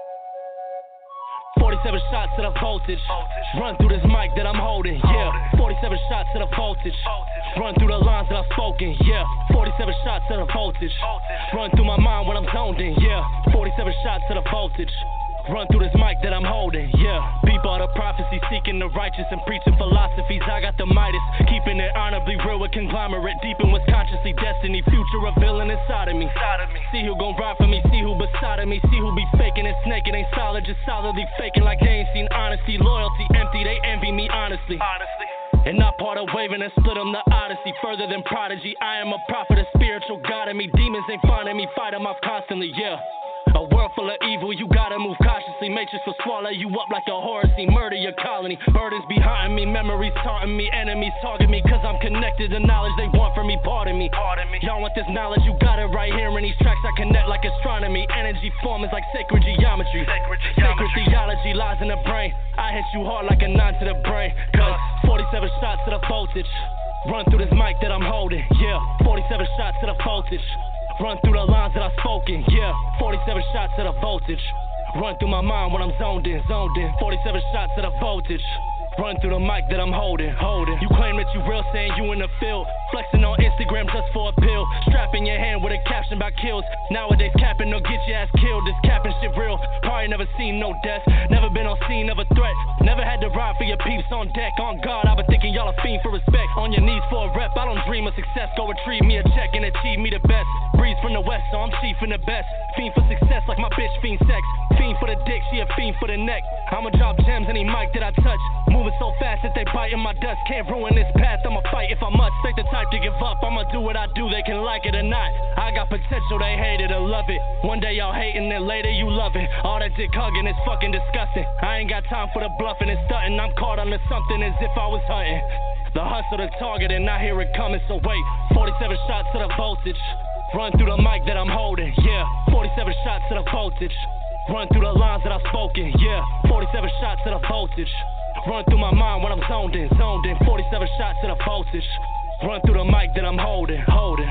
forty-seven shots to the voltage. voltage. Run through this mic that I'm holding. Yeah. forty-seven shots to the voltage. voltage. Run through the lines that I've spoken. Yeah. forty-seven shots to the voltage. voltage. Run through my mind when I'm zoned in. Yeah. forty-seven shots to the voltage. Run through this mic that I'm holding, yeah. People of the prophecy, seeking the righteous and preaching philosophies. I got the Midas, keeping it honorably real with conglomerate. Deep in what's consciously destiny, future revealing inside of me. See who gon' ride for me, see who beside of me. See who be faking and snaking, ain't solid, just solidly faking like they ain't seen honesty. Loyalty empty, they envy me honestly. Honestly. And not part of waving and split them the odyssey. Further than prodigy, I am a prophet, a spiritual god in me. Demons ain't finding me, fight them off constantly, yeah. A world full of evil, you gotta move cautiously. Matrix will swallow you up like a horror scene. Murder your colony, burdens behind me. Memories taunting me, enemies target me. Cause I'm connected to knowledge they want from me. Pardon me, Pardon me. Y'all want this knowledge, you got it right here in these tracks. I connect like astronomy. Energy form is like sacred geometry. Sacred, geometry. Sacred theology lies in the brain. I hit you hard like a nine to the brain. Cause forty-seven shots to the voltage. Run through this mic that I'm holding. Yeah, forty-seven shots to the voltage. Run through the lines that I've spoken, yeah. forty-seven shots to the voltage. Run through my mind when I'm zoned in, zoned in. forty-seven shots to the voltage. Run through the mic that I'm holding, holding. You claim that you real, saying you in the field. Flexing on Instagram just for a pill. Strapping your hand with a caption about kills. Nowadays capping, no get your ass killed. This capping shit real. Probably never seen no death. Never been on scene of a threat. Never had to ride for your peeps on deck. On God, I've been thinking y'all a fiend for respect. On your knees for a rep. I don't dream of success. Go retrieve me a check and achieve me the best. Breeze from the west, so I'm chief in the best. Fiend for success like my bitch fiend sex. Fiend for the dick, she a fiend for the neck. I'ma drop gems any mic that I touch. Moving so fast that they biting my dust. Can't ruin this path, I'ma fight if I must. Ain't the type to give up, I'ma do what I do. They can like it or not. I got potential, they hate it or love it. One day y'all hating, then later you love it. All that dick hugging is fucking disgusting. I ain't got time for the bluffing and stunting. I'm caught under something as if I was hunting. The hustle, the target, and I hear it coming, so wait. forty-seven shots to the voltage. Run through the mic that I'm holding, yeah. forty-seven shots to the voltage. Run through the lines that I've spoken, yeah. forty-seven shots to the voltage. Run through my mind when I'm zoned in, zoned in. forty-seven shots to the voltage. Run through the mic that I'm holding, holding.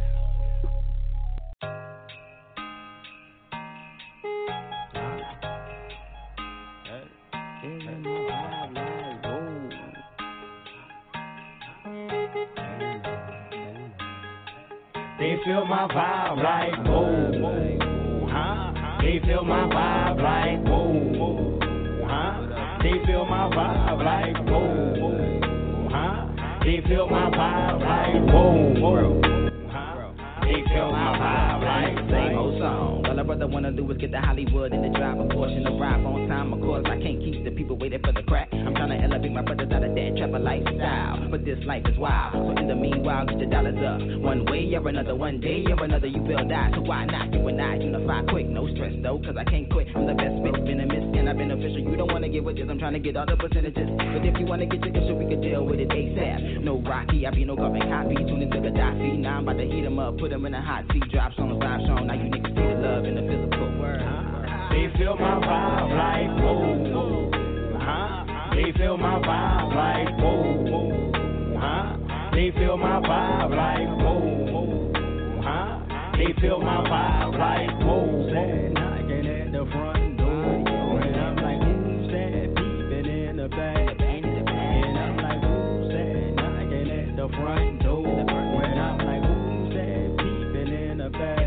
They feel my vibe like whoa, huh? They feel my vibe like whoa, huh? They feel my vibe like whoa, huh? They feel my vibe like whoa, huh? They feel my vibe like same old song. All a brother wanna do is get to Hollywood and the drive a portion of ride on time. Of course, I can't keep the people waiting for the crack. I'm trying to elevate my brothers out of that trapper lifestyle. But this life is wild, so in the meanwhile, get your dollars up. One way or another, one day or another, you will die. So why not? You and I unify quick, no stress though, cause I can't quit. I'm the best bitch, venomous, and I've been official. You don't wanna get with this, I'm trying to get all the percentages. But if you wanna get your issue, we can deal with it ASAP. No Rocky, I be no government copy. Tune into the Gaddafi. Now I'm about to heat 'em up, put 'em in a hot seat. Drops on the vibe show, now you niggas see the love in the physical word. They feel my vibe like whoa, huh? They feel my vibe like whoa, huh? They feel my vibe like whoa, huh? They feel my vibe like whoa. Sad knocking at the front door, and I'm like, who's that peeping in the back? And I'm like, who's that knocking at the front door? When I'm like, who's that peeping in the back?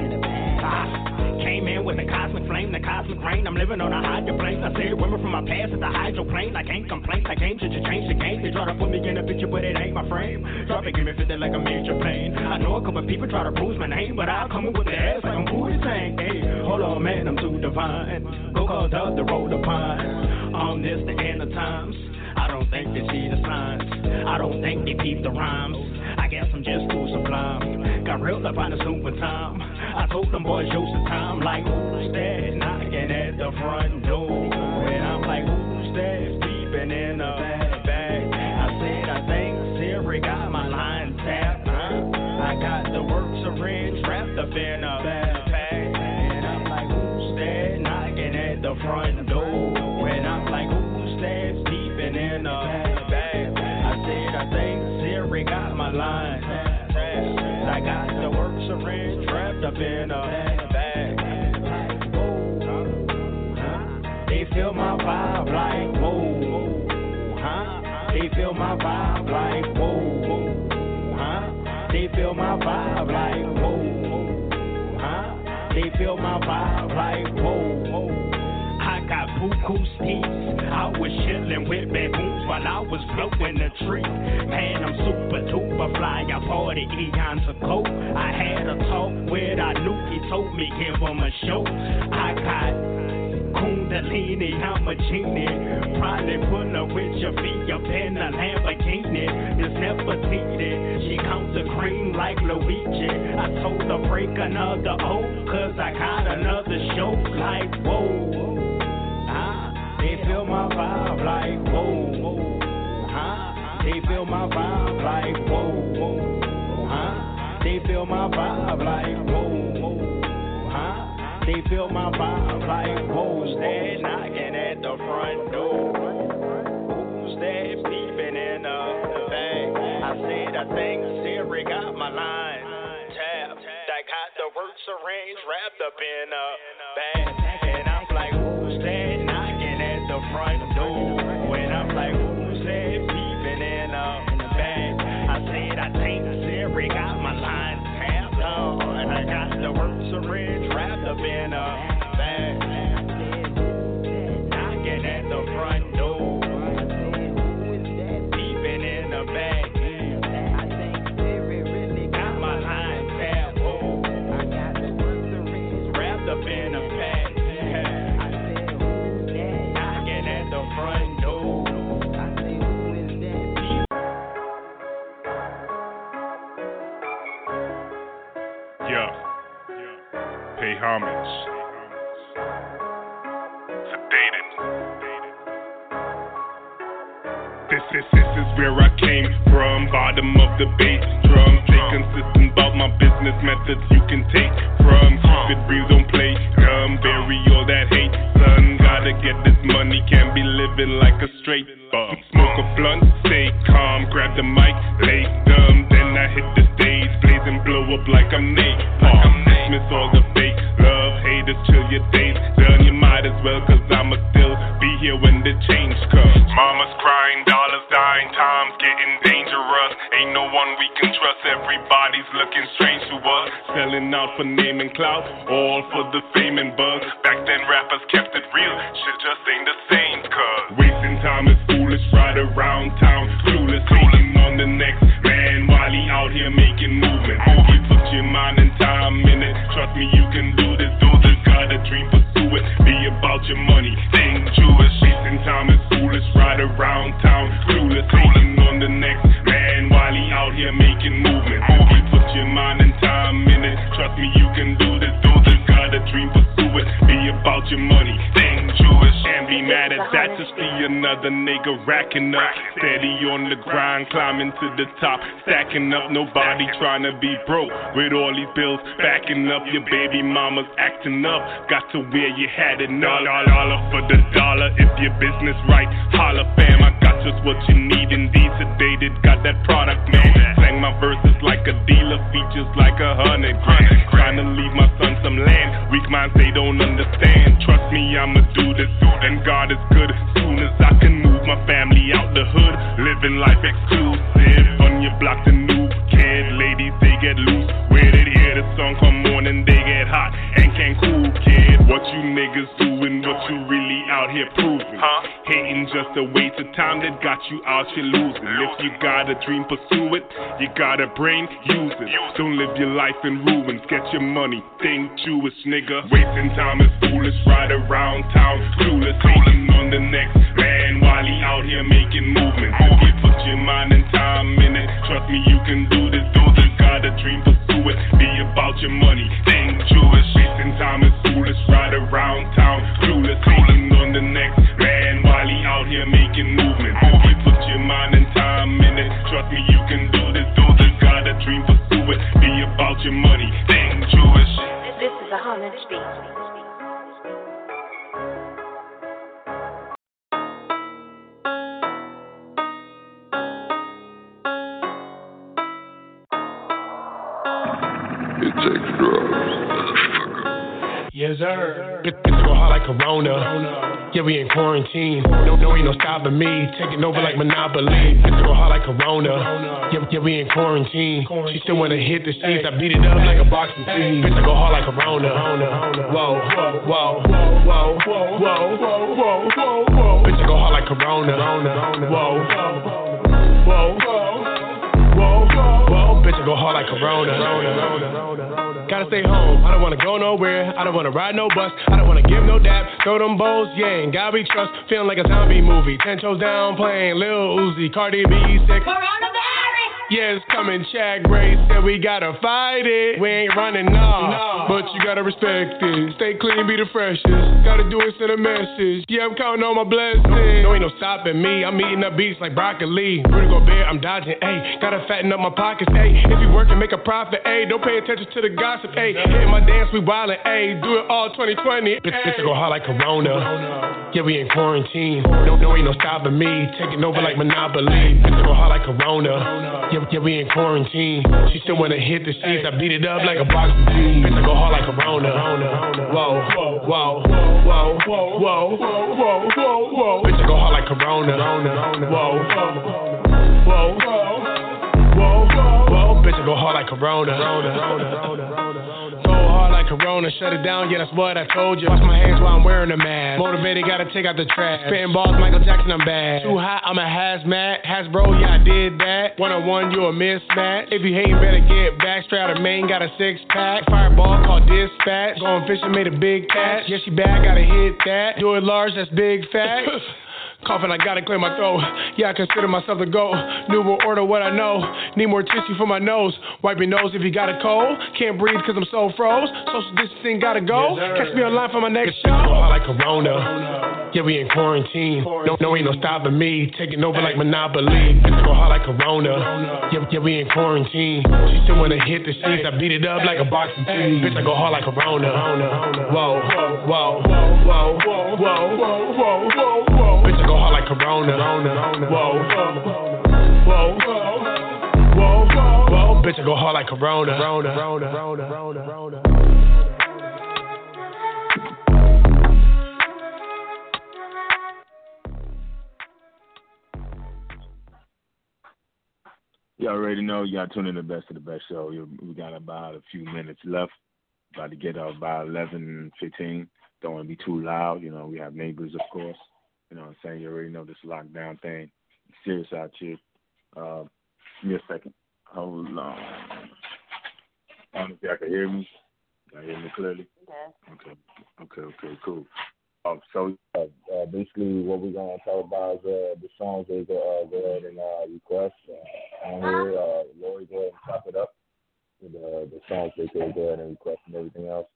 Came in with the cosmic flame, the cosmic rain. I'm living on a higher plane. I said women from my past is a hydroplane. I can't complain, that game should just change the game. They try to put me in a picture, but it ain't my frame. Drop it, give me fifty like a major plane. I know a couple people try to bruise my name, but I'll come in with the ass like I'm Booty Tank. Hey, hold on, man, I'm too divine. Go call up the road to pine. On this, the end of times. I don't think they see the signs. I don't think they peep the rhymes. I guess I'm just too sublime. Got real up on the super time. I told them boys use the time like who's that knocking at the front door? And I'm like, who's that peeping in the back bag? I said I think Siri got my line tapped. Huh? I got the work syringe wrapped up in a backpack. And I'm like, who's that knocking at the front door? And I'm like, who's that peeping in the back? I said I think Siri got my line tapped. I got the work syringe wrapped up in a bag. They feel my vibe like whoa, huh? They feel my vibe like whoa, huh? They feel my vibe like whoa, huh? They feel my vibe like whoa. I got buku skis. I was chillin' with baboons while I was floating the tree. Man, I'm super duper fly. I party eons ago. I had a talk with Anuki. Told me give him a show. I got Kundalini, I'm a genie. Probably pull up with your feet up in a Lamborghini. It's Nefertiti, she counts the cream like Luigi. I told her break another O, cause I got another show like whoa. Ah, they feel my vibe like whoa. Huh? They feel my vibe like whoa. Huh? They feel my vibe like whoa. Huh? They feel my vibe like who's that knocking at the front door? Who's that peeping in the bag? I said I think Siri got my line tapped. I got the work syringe wrapped up in a bag. And I'm like, who's that knocking at the front door? When I'm like, who's that peeping in the bag? I said I think Siri got my line tapped. Oh, and I got the work syringe wrapped up in a bag. Knocking at the front door. Peeping in the bag. I think Siri really got my line tapped. Oh, I got the work syringe wrapped up in a bag. I said, who's that? Knocking at the front door. I said, who is that? Yeah. Pay homage. Sedated. This, this, this is where I came from. Bottom of the bass drum. Stay consistent about my business methods you can take from. Keep it real, don't play dumb. Bury all that hate, son. Gotta get this money, can't be living like a straight bum. Smoke a blunt, stay calm. Grab the mic, lay dumb. Then I hit the stage, blaze and blow up like I'm Nate. Dismiss all the fake love, haters, chill your days done. You might as well, cause I'ma still be here when the change comes. Mama's crying, dollars dying, times getting dangerous. Ain't no one we can trust, everybody's looking strange to us. Selling out for name and clout, all for the fame and buzz. Back then rappers kept it real, shit just ain't the same cuz wasting time is foolish, ride around town clueless, hating on the next man while he out here making movement. Boogie, put your mind and time in it, trust me you can do this, do this, got a dream, pursue it, be about your money, think Jewish. Wasting time is foolish, ride around town clueless, hating on the next man while he out here making movement. Boogie, put your mind and time in it, trust me you can do this, do this, got a dream, pursue it, be about your money, think Jewish. And be mad at that, just be another nigga racking up, steady on the grind, climbing to the top, stacking up, nobody trying to be broke, with all these bills backing up, your baby mama's acting up, got to where you had it, dollar, dollar for the dollar, if your business right, holla fam, I got just what you need, indeed sedated, got that product man, slang my verses like a dealer, features like a hundred grand, trying to leave my son some land, weak minds they don't understand, trust me I'ma do this, and God is good, soon as I can move my family out the hood, living life exclusive, on your block the new kid, ladies they get loose, where they hear the song come on and they get hot, and can't cool kid, what you niggas doing, what you really out here proving, huh? Hating just a waste of time that got you out here losing, if you got a dream pursue it, you got a brain, use it, don't live your life in ruins, get your money, think Jewish nigga, wasting time is foolish, ride around town clueless, hating on the next man while he out here making moves. take drugs. Yes, sir. Bitch, bitch go hard like Corona. Yeah, we in quarantine. No, no, ain't no stopping me. Taking over like Monopoly. Bitch go hard like Corona. Yeah, yeah, we in quarantine. She still wanna hit the sheets. I beat it up like a boxing team. Bitch, I go hard like Corona. Whoa, whoa, whoa, whoa, whoa, whoa, whoa, whoa, whoa. Bitch, I go hard like Corona. Whoa, whoa, whoa, whoa. Bitch, I go hard like Corona. Gotta stay home, I don't wanna go nowhere. I don't wanna ride no bus, I don't wanna give no dap. Throw them bowls, yeah, and God we trust. Feeling like a zombie movie. Ten toes down, playing Lil Uzi, Cardi B sick. Coronavirus! Yeah, it's coming. Shaq Ray said we gotta fight it. We ain't running, nah, nah. But you gotta respect it. Stay clean, be the freshest. Gotta do it, send a message. Yeah, I'm counting on my blessings. No, ain't no stopping me. I'm eating up beats like broccoli. Rudy Gobert, I'm dodging, ayy. Gotta fatten up my pockets, ayy. If you work and make a profit, ayy. Don't pay attention to the gossip, ayy. Hit my dance, we wildin', ayy. Do it all twenty twenty. Bitch, bitch, I go hard like Corona. Yeah, we in quarantine. No, no, ain't no stopping me. Taking over like Monopoly. Bitch, I go hard like Corona. Yeah, yeah, we in quarantine. She still wanna hit the sheets. I beat it up like a boxing team. Bitch, I go hard like Corona. Whoa, whoa, whoa, whoa, whoa, whoa, whoa, whoa, whoa. Bitch, I go hard like Corona. Whoa, whoa, whoa, whoa. Bitch, I go hard like Corona. Go hard like Corona, shut it down, yeah, that's what I told you. Wash my hands while I'm wearing a mask. Motivated, gotta take out the trash. Spitting balls, Michael Jackson, I'm bad. Too hot, I'm a hazmat. Hasbro, yeah, I did that. One on one, you a mismatch. If you hating, better get back. Straight out of Maine, got a six pack. Fireball called dispatch. Going fishing, made a big catch. Yeah, she bad, gotta hit that. Do it large, that's big fat. Coughing, I gotta clear my throat. Yeah, I consider myself a goat. New world order, what I know. Need more tissue for my nose. Wipe your nose if you got a cold. Can't breathe cause I'm so froze. Social distancing gotta go. Yes, catch me online for my next show. Go like Corona. Yeah, we in quarantine. No, no, ain't no stopping me. Taking over like Monopoly. Bitch, go hard like Corona. Yeah, yeah, we in quarantine. She still wanna hit the sheets. I beat it up like a boxing team. Bitch, I go hard like Corona. Whoa, whoa, whoa, whoa, whoa, whoa, whoa, whoa, whoa. Bitch, I go hard like Corona. Whoa, whoa, whoa, whoa. Bitch, I go hard like Corona. You already know you got to tune in to the best of the best show. We got about a few minutes left. About to get out about eleven fifteen. Don't want to be too loud. You know, we have neighbors, of course. You know what I'm saying? You already know this lockdown thing. It's serious out here. Uh, give me a second. Hold on. I don't know if y'all can hear me. Can you hear me clearly? Yeah. Okay. Okay, okay, cool. Um, so uh, uh, basically what we're going to talk about is uh, the songs they go, uh, go ahead and uh, request. Uh, on here, uh, Lori, go ahead and top it up with uh, the songs they could go ahead and request and everything else.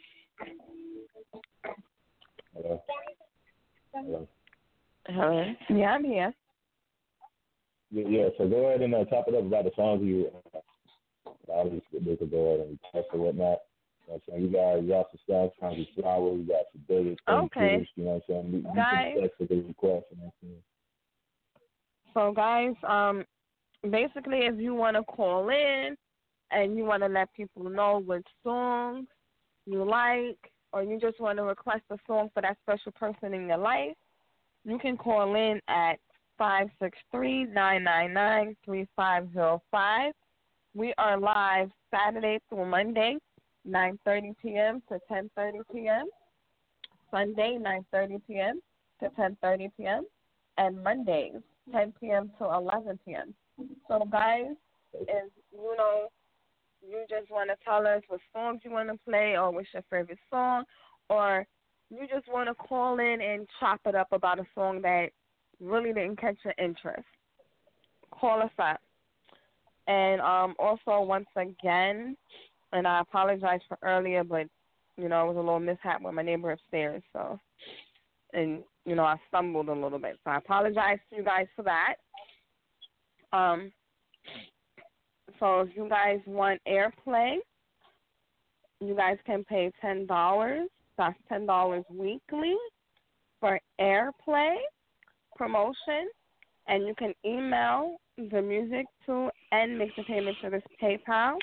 Hello? Hello? Hello. Yeah, I'm here. Yeah, yeah, so go ahead and uh, top it up about the songs you uh, obviously they could go ahead and request or whatnot. You know what I'm saying? We got y'all some stuff, Country Flower, we got some Billy, okay. Cruz, you know what I'm saying? We, guys, we can for the request, you know what I'm saying? So guys, um, basically if you want to call in and you want to let people know which songs you like, or you just want to request a song for that special person in your life, you can call in at five six three, nine nine nine, three five zero five. We are live Saturday through Monday, nine thirty p.m. to ten thirty p.m. Sunday, nine thirty p.m. to ten thirty p.m. And Mondays, ten p.m. to eleven p.m. So, guys, if you know you just want to tell us what songs you want to play or what's your favorite song, or you just want to call in and chop it up about a song that really didn't catch your interest, call us up. And um, also, once again, and I apologize for earlier, but, you know, it was a little mishap with my neighbor upstairs, so, and, you know, I stumbled a little bit. So I apologize to you guys for that. Um, so if you guys want airplay, you guys can pay ten dollars. That's ten dollars weekly for airplay promotion, and you can email the music to and make the payment to this PayPal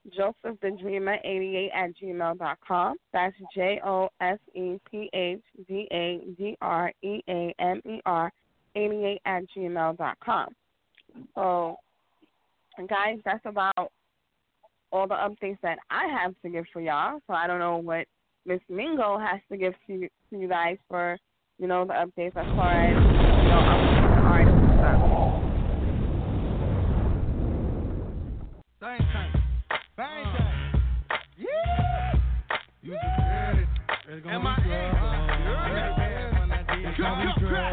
Joseph the Dreamer eighty-eight at gmail dot com. That's J O S E P H D A D R E A M E R eighty-eight at gmail dot com. So, guys, that's about all the updates that I have to give for y'all. So I don't know what Miss Mingo has to give to you, to you guys for, you know, the updates as far as, you know, artists and stuff. Same thing. Same thing. Yeah. You just heard it. It's gonna be good. It's gonna be good.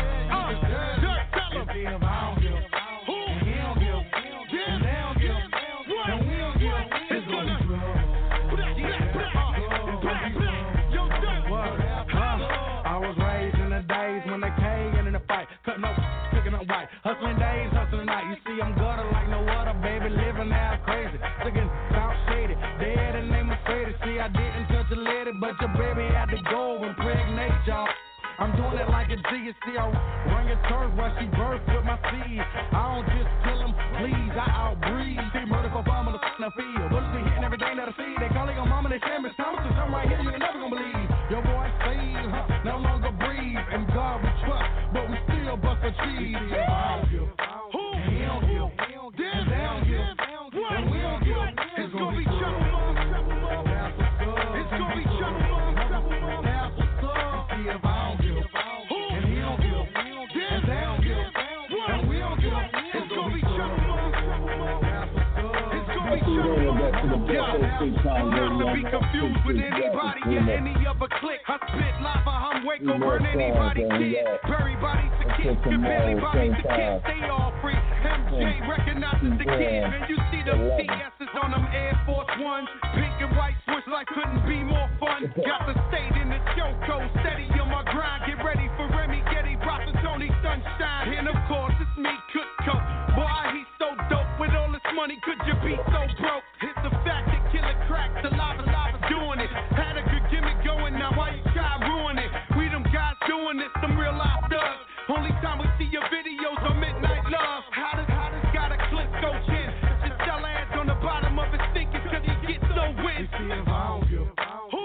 Hustling days, hustling night. You see, I'm gutter like no other, baby. Living out crazy. Looking South Shady. Dead and name Mercedes. See, I didn't touch a lady, but your baby had to go and impregnate y'all. I'm doing it like a G. You see, I run your turf while she birth with my seed. I don't just kill them, please. I outbreed. See, murder for fun on the f***ing field. Bullets be hitting everything that I see. They calling your mama, they saying Miss Thompson. I'm right here, you ain't never gonna believe. Your boy saved, huh? No longer breathe. And God we trust, but we still bust a cheese. I don't give. Who? He don't give. Damn, they don't give. And we don't give. It's gonna be trouble, mama. It's gonna be trouble, mama. That's what's up. See if I don't give. Who? And he don't give. Damn, they don't give. And we don't give. It's gonna be trouble, mama. It's gonna be trouble, mama. I'm not to be confused with anybody in any other clique. I spit lava, I'm Waco, burn anybody kid. Bury bodies to kids, give barely bodies to kids. They all free. M J recognizes the kid. And you see them T S's on them Air Force Ones. Pink and white switch like couldn't be more fun. Got the state in the choco, steady on my grind. Get ready for Remy, Getty, Bronson, Tony, Sunshine. And of course, it's me, Cook Coke. Boy, he's so dope. With all this money, could you be so broke? It's the fact that killer crack, the lava, lava doing it. Had a good gimmick going, now why you try to ruin it? We them guys doing this, some real life thugs. Only time we see your videos on Midnight Love. How does, how does got a clip go chin? Just sell ads on the bottom of his stickers cause he gets so win. We see if I don't give. Who?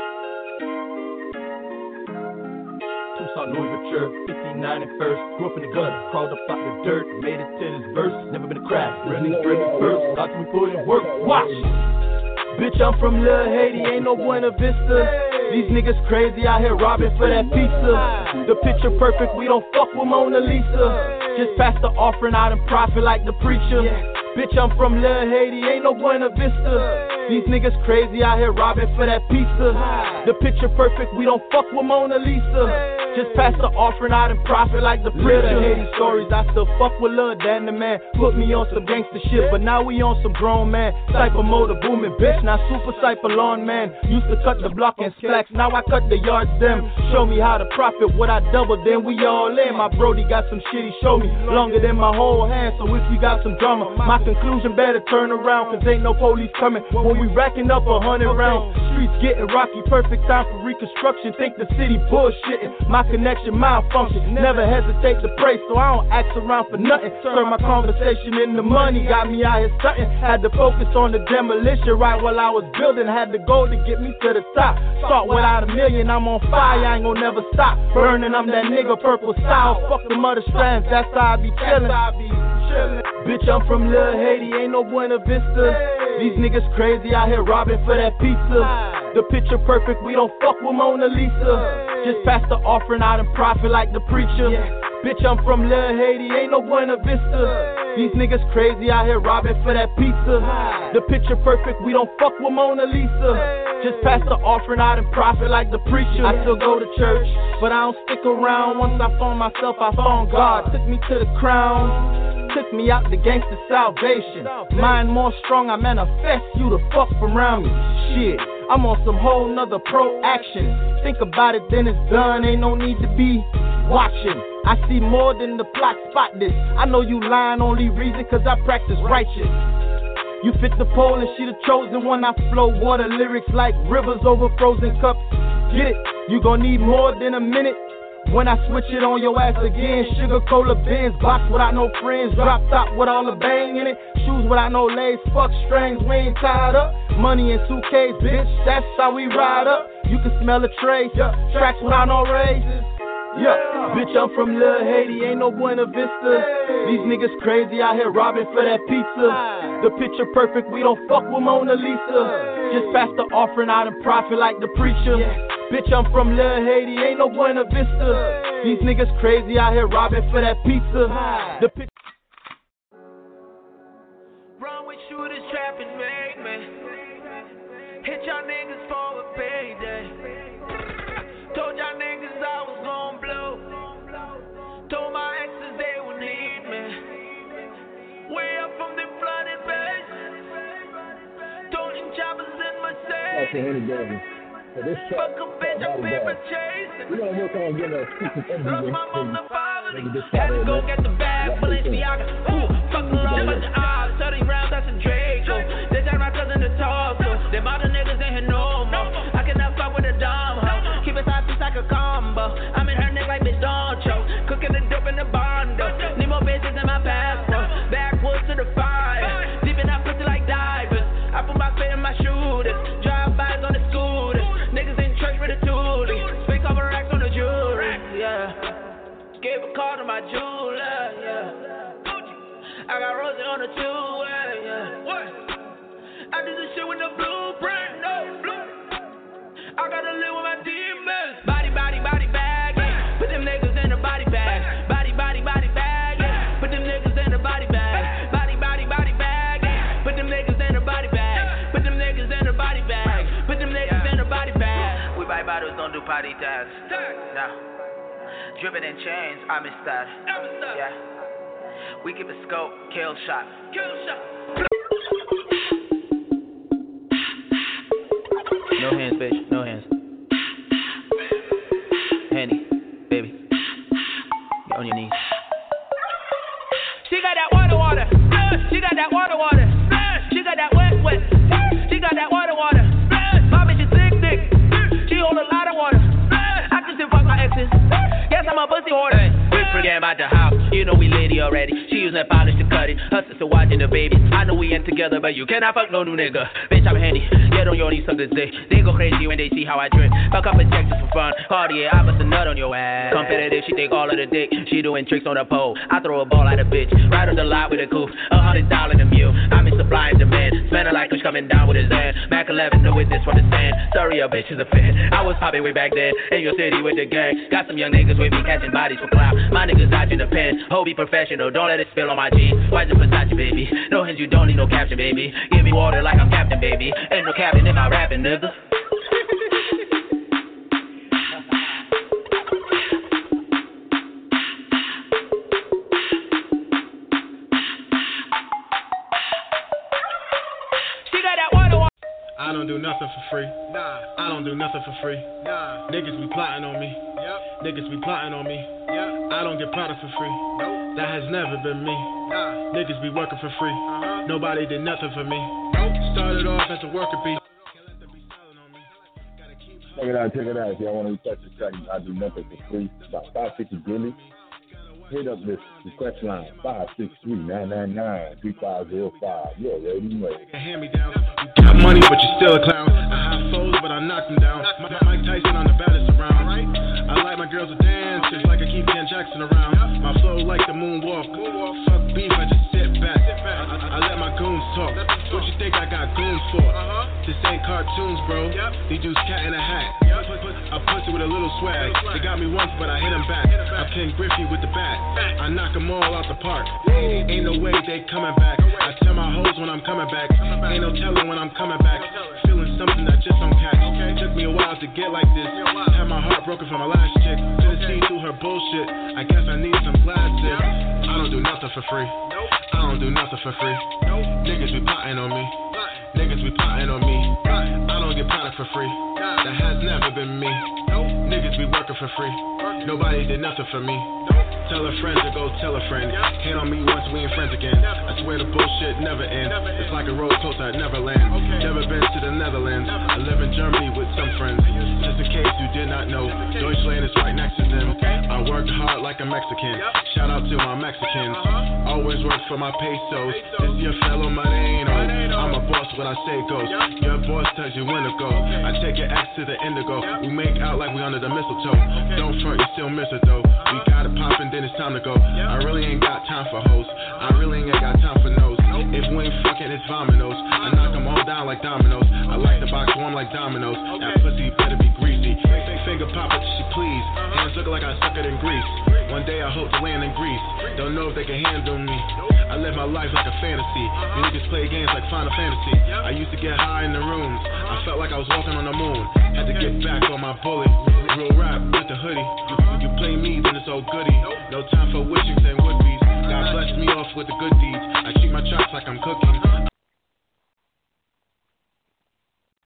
Tucson, Louis Vuitton, fifty-nine and first. Grew up in the gutter, crawled up out the dirt, made it to this verse. Never been a crack, running, running first. Thought we put in work, watch. Bitch, I'm from Lil Haiti, ain't no Buena Vista. These niggas crazy out here robbing for that pizza. The picture perfect, we don't fuck with Mona Lisa. Just pass the offering out and profit like the preacher. Bitch, I'm from Lil Haiti, ain't no Buena Vista. These niggas crazy out here robbing for that pizza. The picture perfect, we don't fuck with Mona Lisa. Just pass the offering out and profit like the preacher. Haiti stories, I still fuck with Lil Dan the man. Put me on some gangster shit, but now we on some grown man. Cypher motor booming, bitch, now super cypher lawn man. Used to cut the block and slacks, now I cut the yards them. Show me how to profit, what I double, then we all in. My brody got some shit, he show me longer than my whole hand. So if we got some drama, my conclusion better turn around, cause ain't no police coming when we racking up a hundred rounds. Streets getting rocky, perfect time for reconstruction. Think the city bullshitting, my connection malfunction. Never hesitate to pray, so I don't ask around for nothing. Turn my conversation into money, got me out here stunting. Had to focus on the demolition right while I was building. Had the goal to get me to the top. Start without a million, I'm on fire, I ain't gon' never stop. Burning, I'm that nigga purple style. Fuck the mother strands, that's how I be chillin'. Bitch, I'm from Lil Haiti, ain't no Buena Vista. These niggas crazy out here robbing for that pizza. The picture perfect, we don't fuck with Mona Lisa. Just pass the offering out and profit like the preacher. Bitch, I'm from Lil Haiti, ain't no Buena Vista. These niggas crazy out here robbing for that pizza. The picture perfect, we don't fuck with Mona Lisa. Just pass the offering out and profit like the preacher. I still go to church, but I don't stick around. Once I found myself, I found God. Took me to the crown, took me out the gangster salvation. Mind more strong, I manifest you to fuck around me. Shit, I'm on some whole nother pro action. Think about it, then it's done, ain't no need to be watching. I see more than the plot, spot this. I know you lying, only reason cause I practice righteous. You fit the pole and she the chosen one. I flow water lyrics like rivers over frozen cups. Get it? You gon' need more than a minute. When I switch it on your ass again, sugar cola bins, box without no friends, drop top with all the bang in it, shoes without no lace, fuck strings, we ain't tied up. Money in suitcase, bitch, that's how we ride up. You can smell the trace, yeah. Tracks without no raises. Yeah, bitch, I'm from Lil Haiti, ain't no Buena Vista. These niggas crazy out here robbing for that pizza. The picture perfect, we don't fuck with Mona Lisa. Just pass the offering out and profit like the preacher. Bitch, I'm from Lil Haiti, ain't no Buena Vista. These niggas crazy out here robbing for that pizza. The picture. Run with shooters, trapping, make me. Hit y'all niggas for a payday. Told y'all niggas I was gon' blow. Told my exes they would need me. Way up from them flooded bases. Toting choppers in my That's the Henny Baby. So this track, fuck a bitch, I'm paper chasing. we're gonna work on getting a speaking interview. Lost my mom to father. Had to go get the bag, Balenciaga. Ooh, fuck the love bunch of odds. thirty rounds, that's a Draco. They got my cousin to talk to. Them other niggas ain't here no more. I cannot fuck with a dumb hoe. Keep it side piece like a combo. I'm in her neck like bitch don't choke. Cooking the dope in the bondo. Need more bitches in my passport. Backwoods to the fire. Deep in that pussy like divers. I put my feet in my shooters. Drive-bys on the scooters. Niggas in church with a toolie. Speak over racks on the jewelry. Yeah. Gave a call to my jeweler. Yeah. I got Rosie on the two-way. Yeah. What? I do this shit with the blueprint. No blue. I gotta live with my demons. Body, body, body bag. Yeah. Put them niggas in the body bag. Body, body, body bag. Yeah. Put them niggas in the body bag. Body, body, body bag. Yeah. Put them niggas in the body bag. Put them niggas in the body bag. Put them niggas in the body bag. We buy bottles, don't do party tags. Nah. Dripping in chains, I'm in style. Yeah. We keep a scope, kill shot. Kill shot. No hands, bitch, no hands. Henny, baby. Get on your knees. She got that water, water. She got that water, water. She got that wet, wet. She got that water, water. My bitch is thick, thick. She hold a lot of water. I can still fuck my exes. Yes, I'm a pussy hoarder. Hey, we forget about the house. You know we lady already. She using polish to cut it. Her sister watching the baby. I know we ain't together, but you cannot fuck no new nigga. Bitch, I'm handy. Get on your knees, suck this dick. They go crazy when they see how I drink. Fuck up and check this for fun. Cartier, I bust a nut on your ass. Competitive, she take all of the dick. She doing tricks on the pole. I throw a ball at a bitch. Right on the lot with a coupe. A hundred dollars a mule. I'm in supply and demand. Smelling like Kush coming down with his hand. Mac eleven, no witness from the stand. Sorry, a bitch is a fan. I was popping way back then. In your city with the gang. Got some young niggas with me catching bodies for clout. My niggas out in the pen. Ho, be professional. Don't let it spill on my jeans. Why's the Versace, baby? No hands, you don't need no caption, baby. Give me water like I'm captain, baby. Ain't no captain in my rapping, nigga. I don't do nothing for free. Nah. I don't do nothing for free. Nah. Niggas be plotting on me. Yep. Niggas be plotting on me. Yep. I don't get product for free. Nope. That has never been me. Nah. Niggas be working for free. Uh-huh. Nobody did nothing for me. Nope. Started off as a worker bee. Check it out, check it out. If y'all want to request a track, I do nothing for free. About five fifty Billy. Hit up this request line, five six three, nine nine nine, three five zero five. You already know. Hand me down. You got money, but you're still a clown. I have foes, but I knock them down. Mike Tyson on the baddest around. I like my girls to dance, just like I keep Ken Jackson around. My flow like the moonwalk. Fuck beef, I just sit back. I, I let my goons talk. What you think I got goons for? This ain't cartoons, bro. These dudes cat in a hat. I punch it with a little swag. They got me once, but I hit them back. I'm Ken Griffey with the bat. I knock them all out the park. Ain't no way they coming back. I tell my hoes when I'm coming back. Ain't no telling when I'm coming back. Feeling something that just don't catch. Took me a while to get like this. Had my heart broken from my last chick. Couldn't see through her bullshit. I guess I need some plastic. I don't do nothing for free. I don't do nothing for free. Niggas be plotting on me. Niggas be plotting on me. I don't get product for free. That has never been me. Niggas be working for free. Nobody did nothing for me. Tell a friend to go tell a friend. Hate on me once, we ain't friends again. I swear the bullshit never ends. It's like a roller coaster at Neverland. Never been to the Netherlands. I live in Germany with some friends. Just in case you did not know, Deutschland is right next to them. I worked hard like a Mexican. Shout out to my Mexicans. Always work for my pesos. This your fellow Moreno. I'm a boss when I say goes. Your boss tells you when to go. I take your ex to the indigo. We make out like we under the mistletoe. Don't front, you still miss it though. We got it poppin', then it's time to go. I really ain't got time for hoes. I really ain't got time for no's. If we ain't fucking, it's vominos. I knock them all down like dominoes. I like the box warm like dominoes. That pussy better be greasy. Finger pop it, she please. Hands looking like I suck it in grease. One day I hope to land in Greece. Don't know if they can handle me. I live my life like a fantasy. You niggas play games like Final Fantasy. I used to get high in the rooms. I felt like I was walking on the moon. Had to get back on my bullet. Real rap with the hoodie. You, you play me, then it's all goody. No time for wishing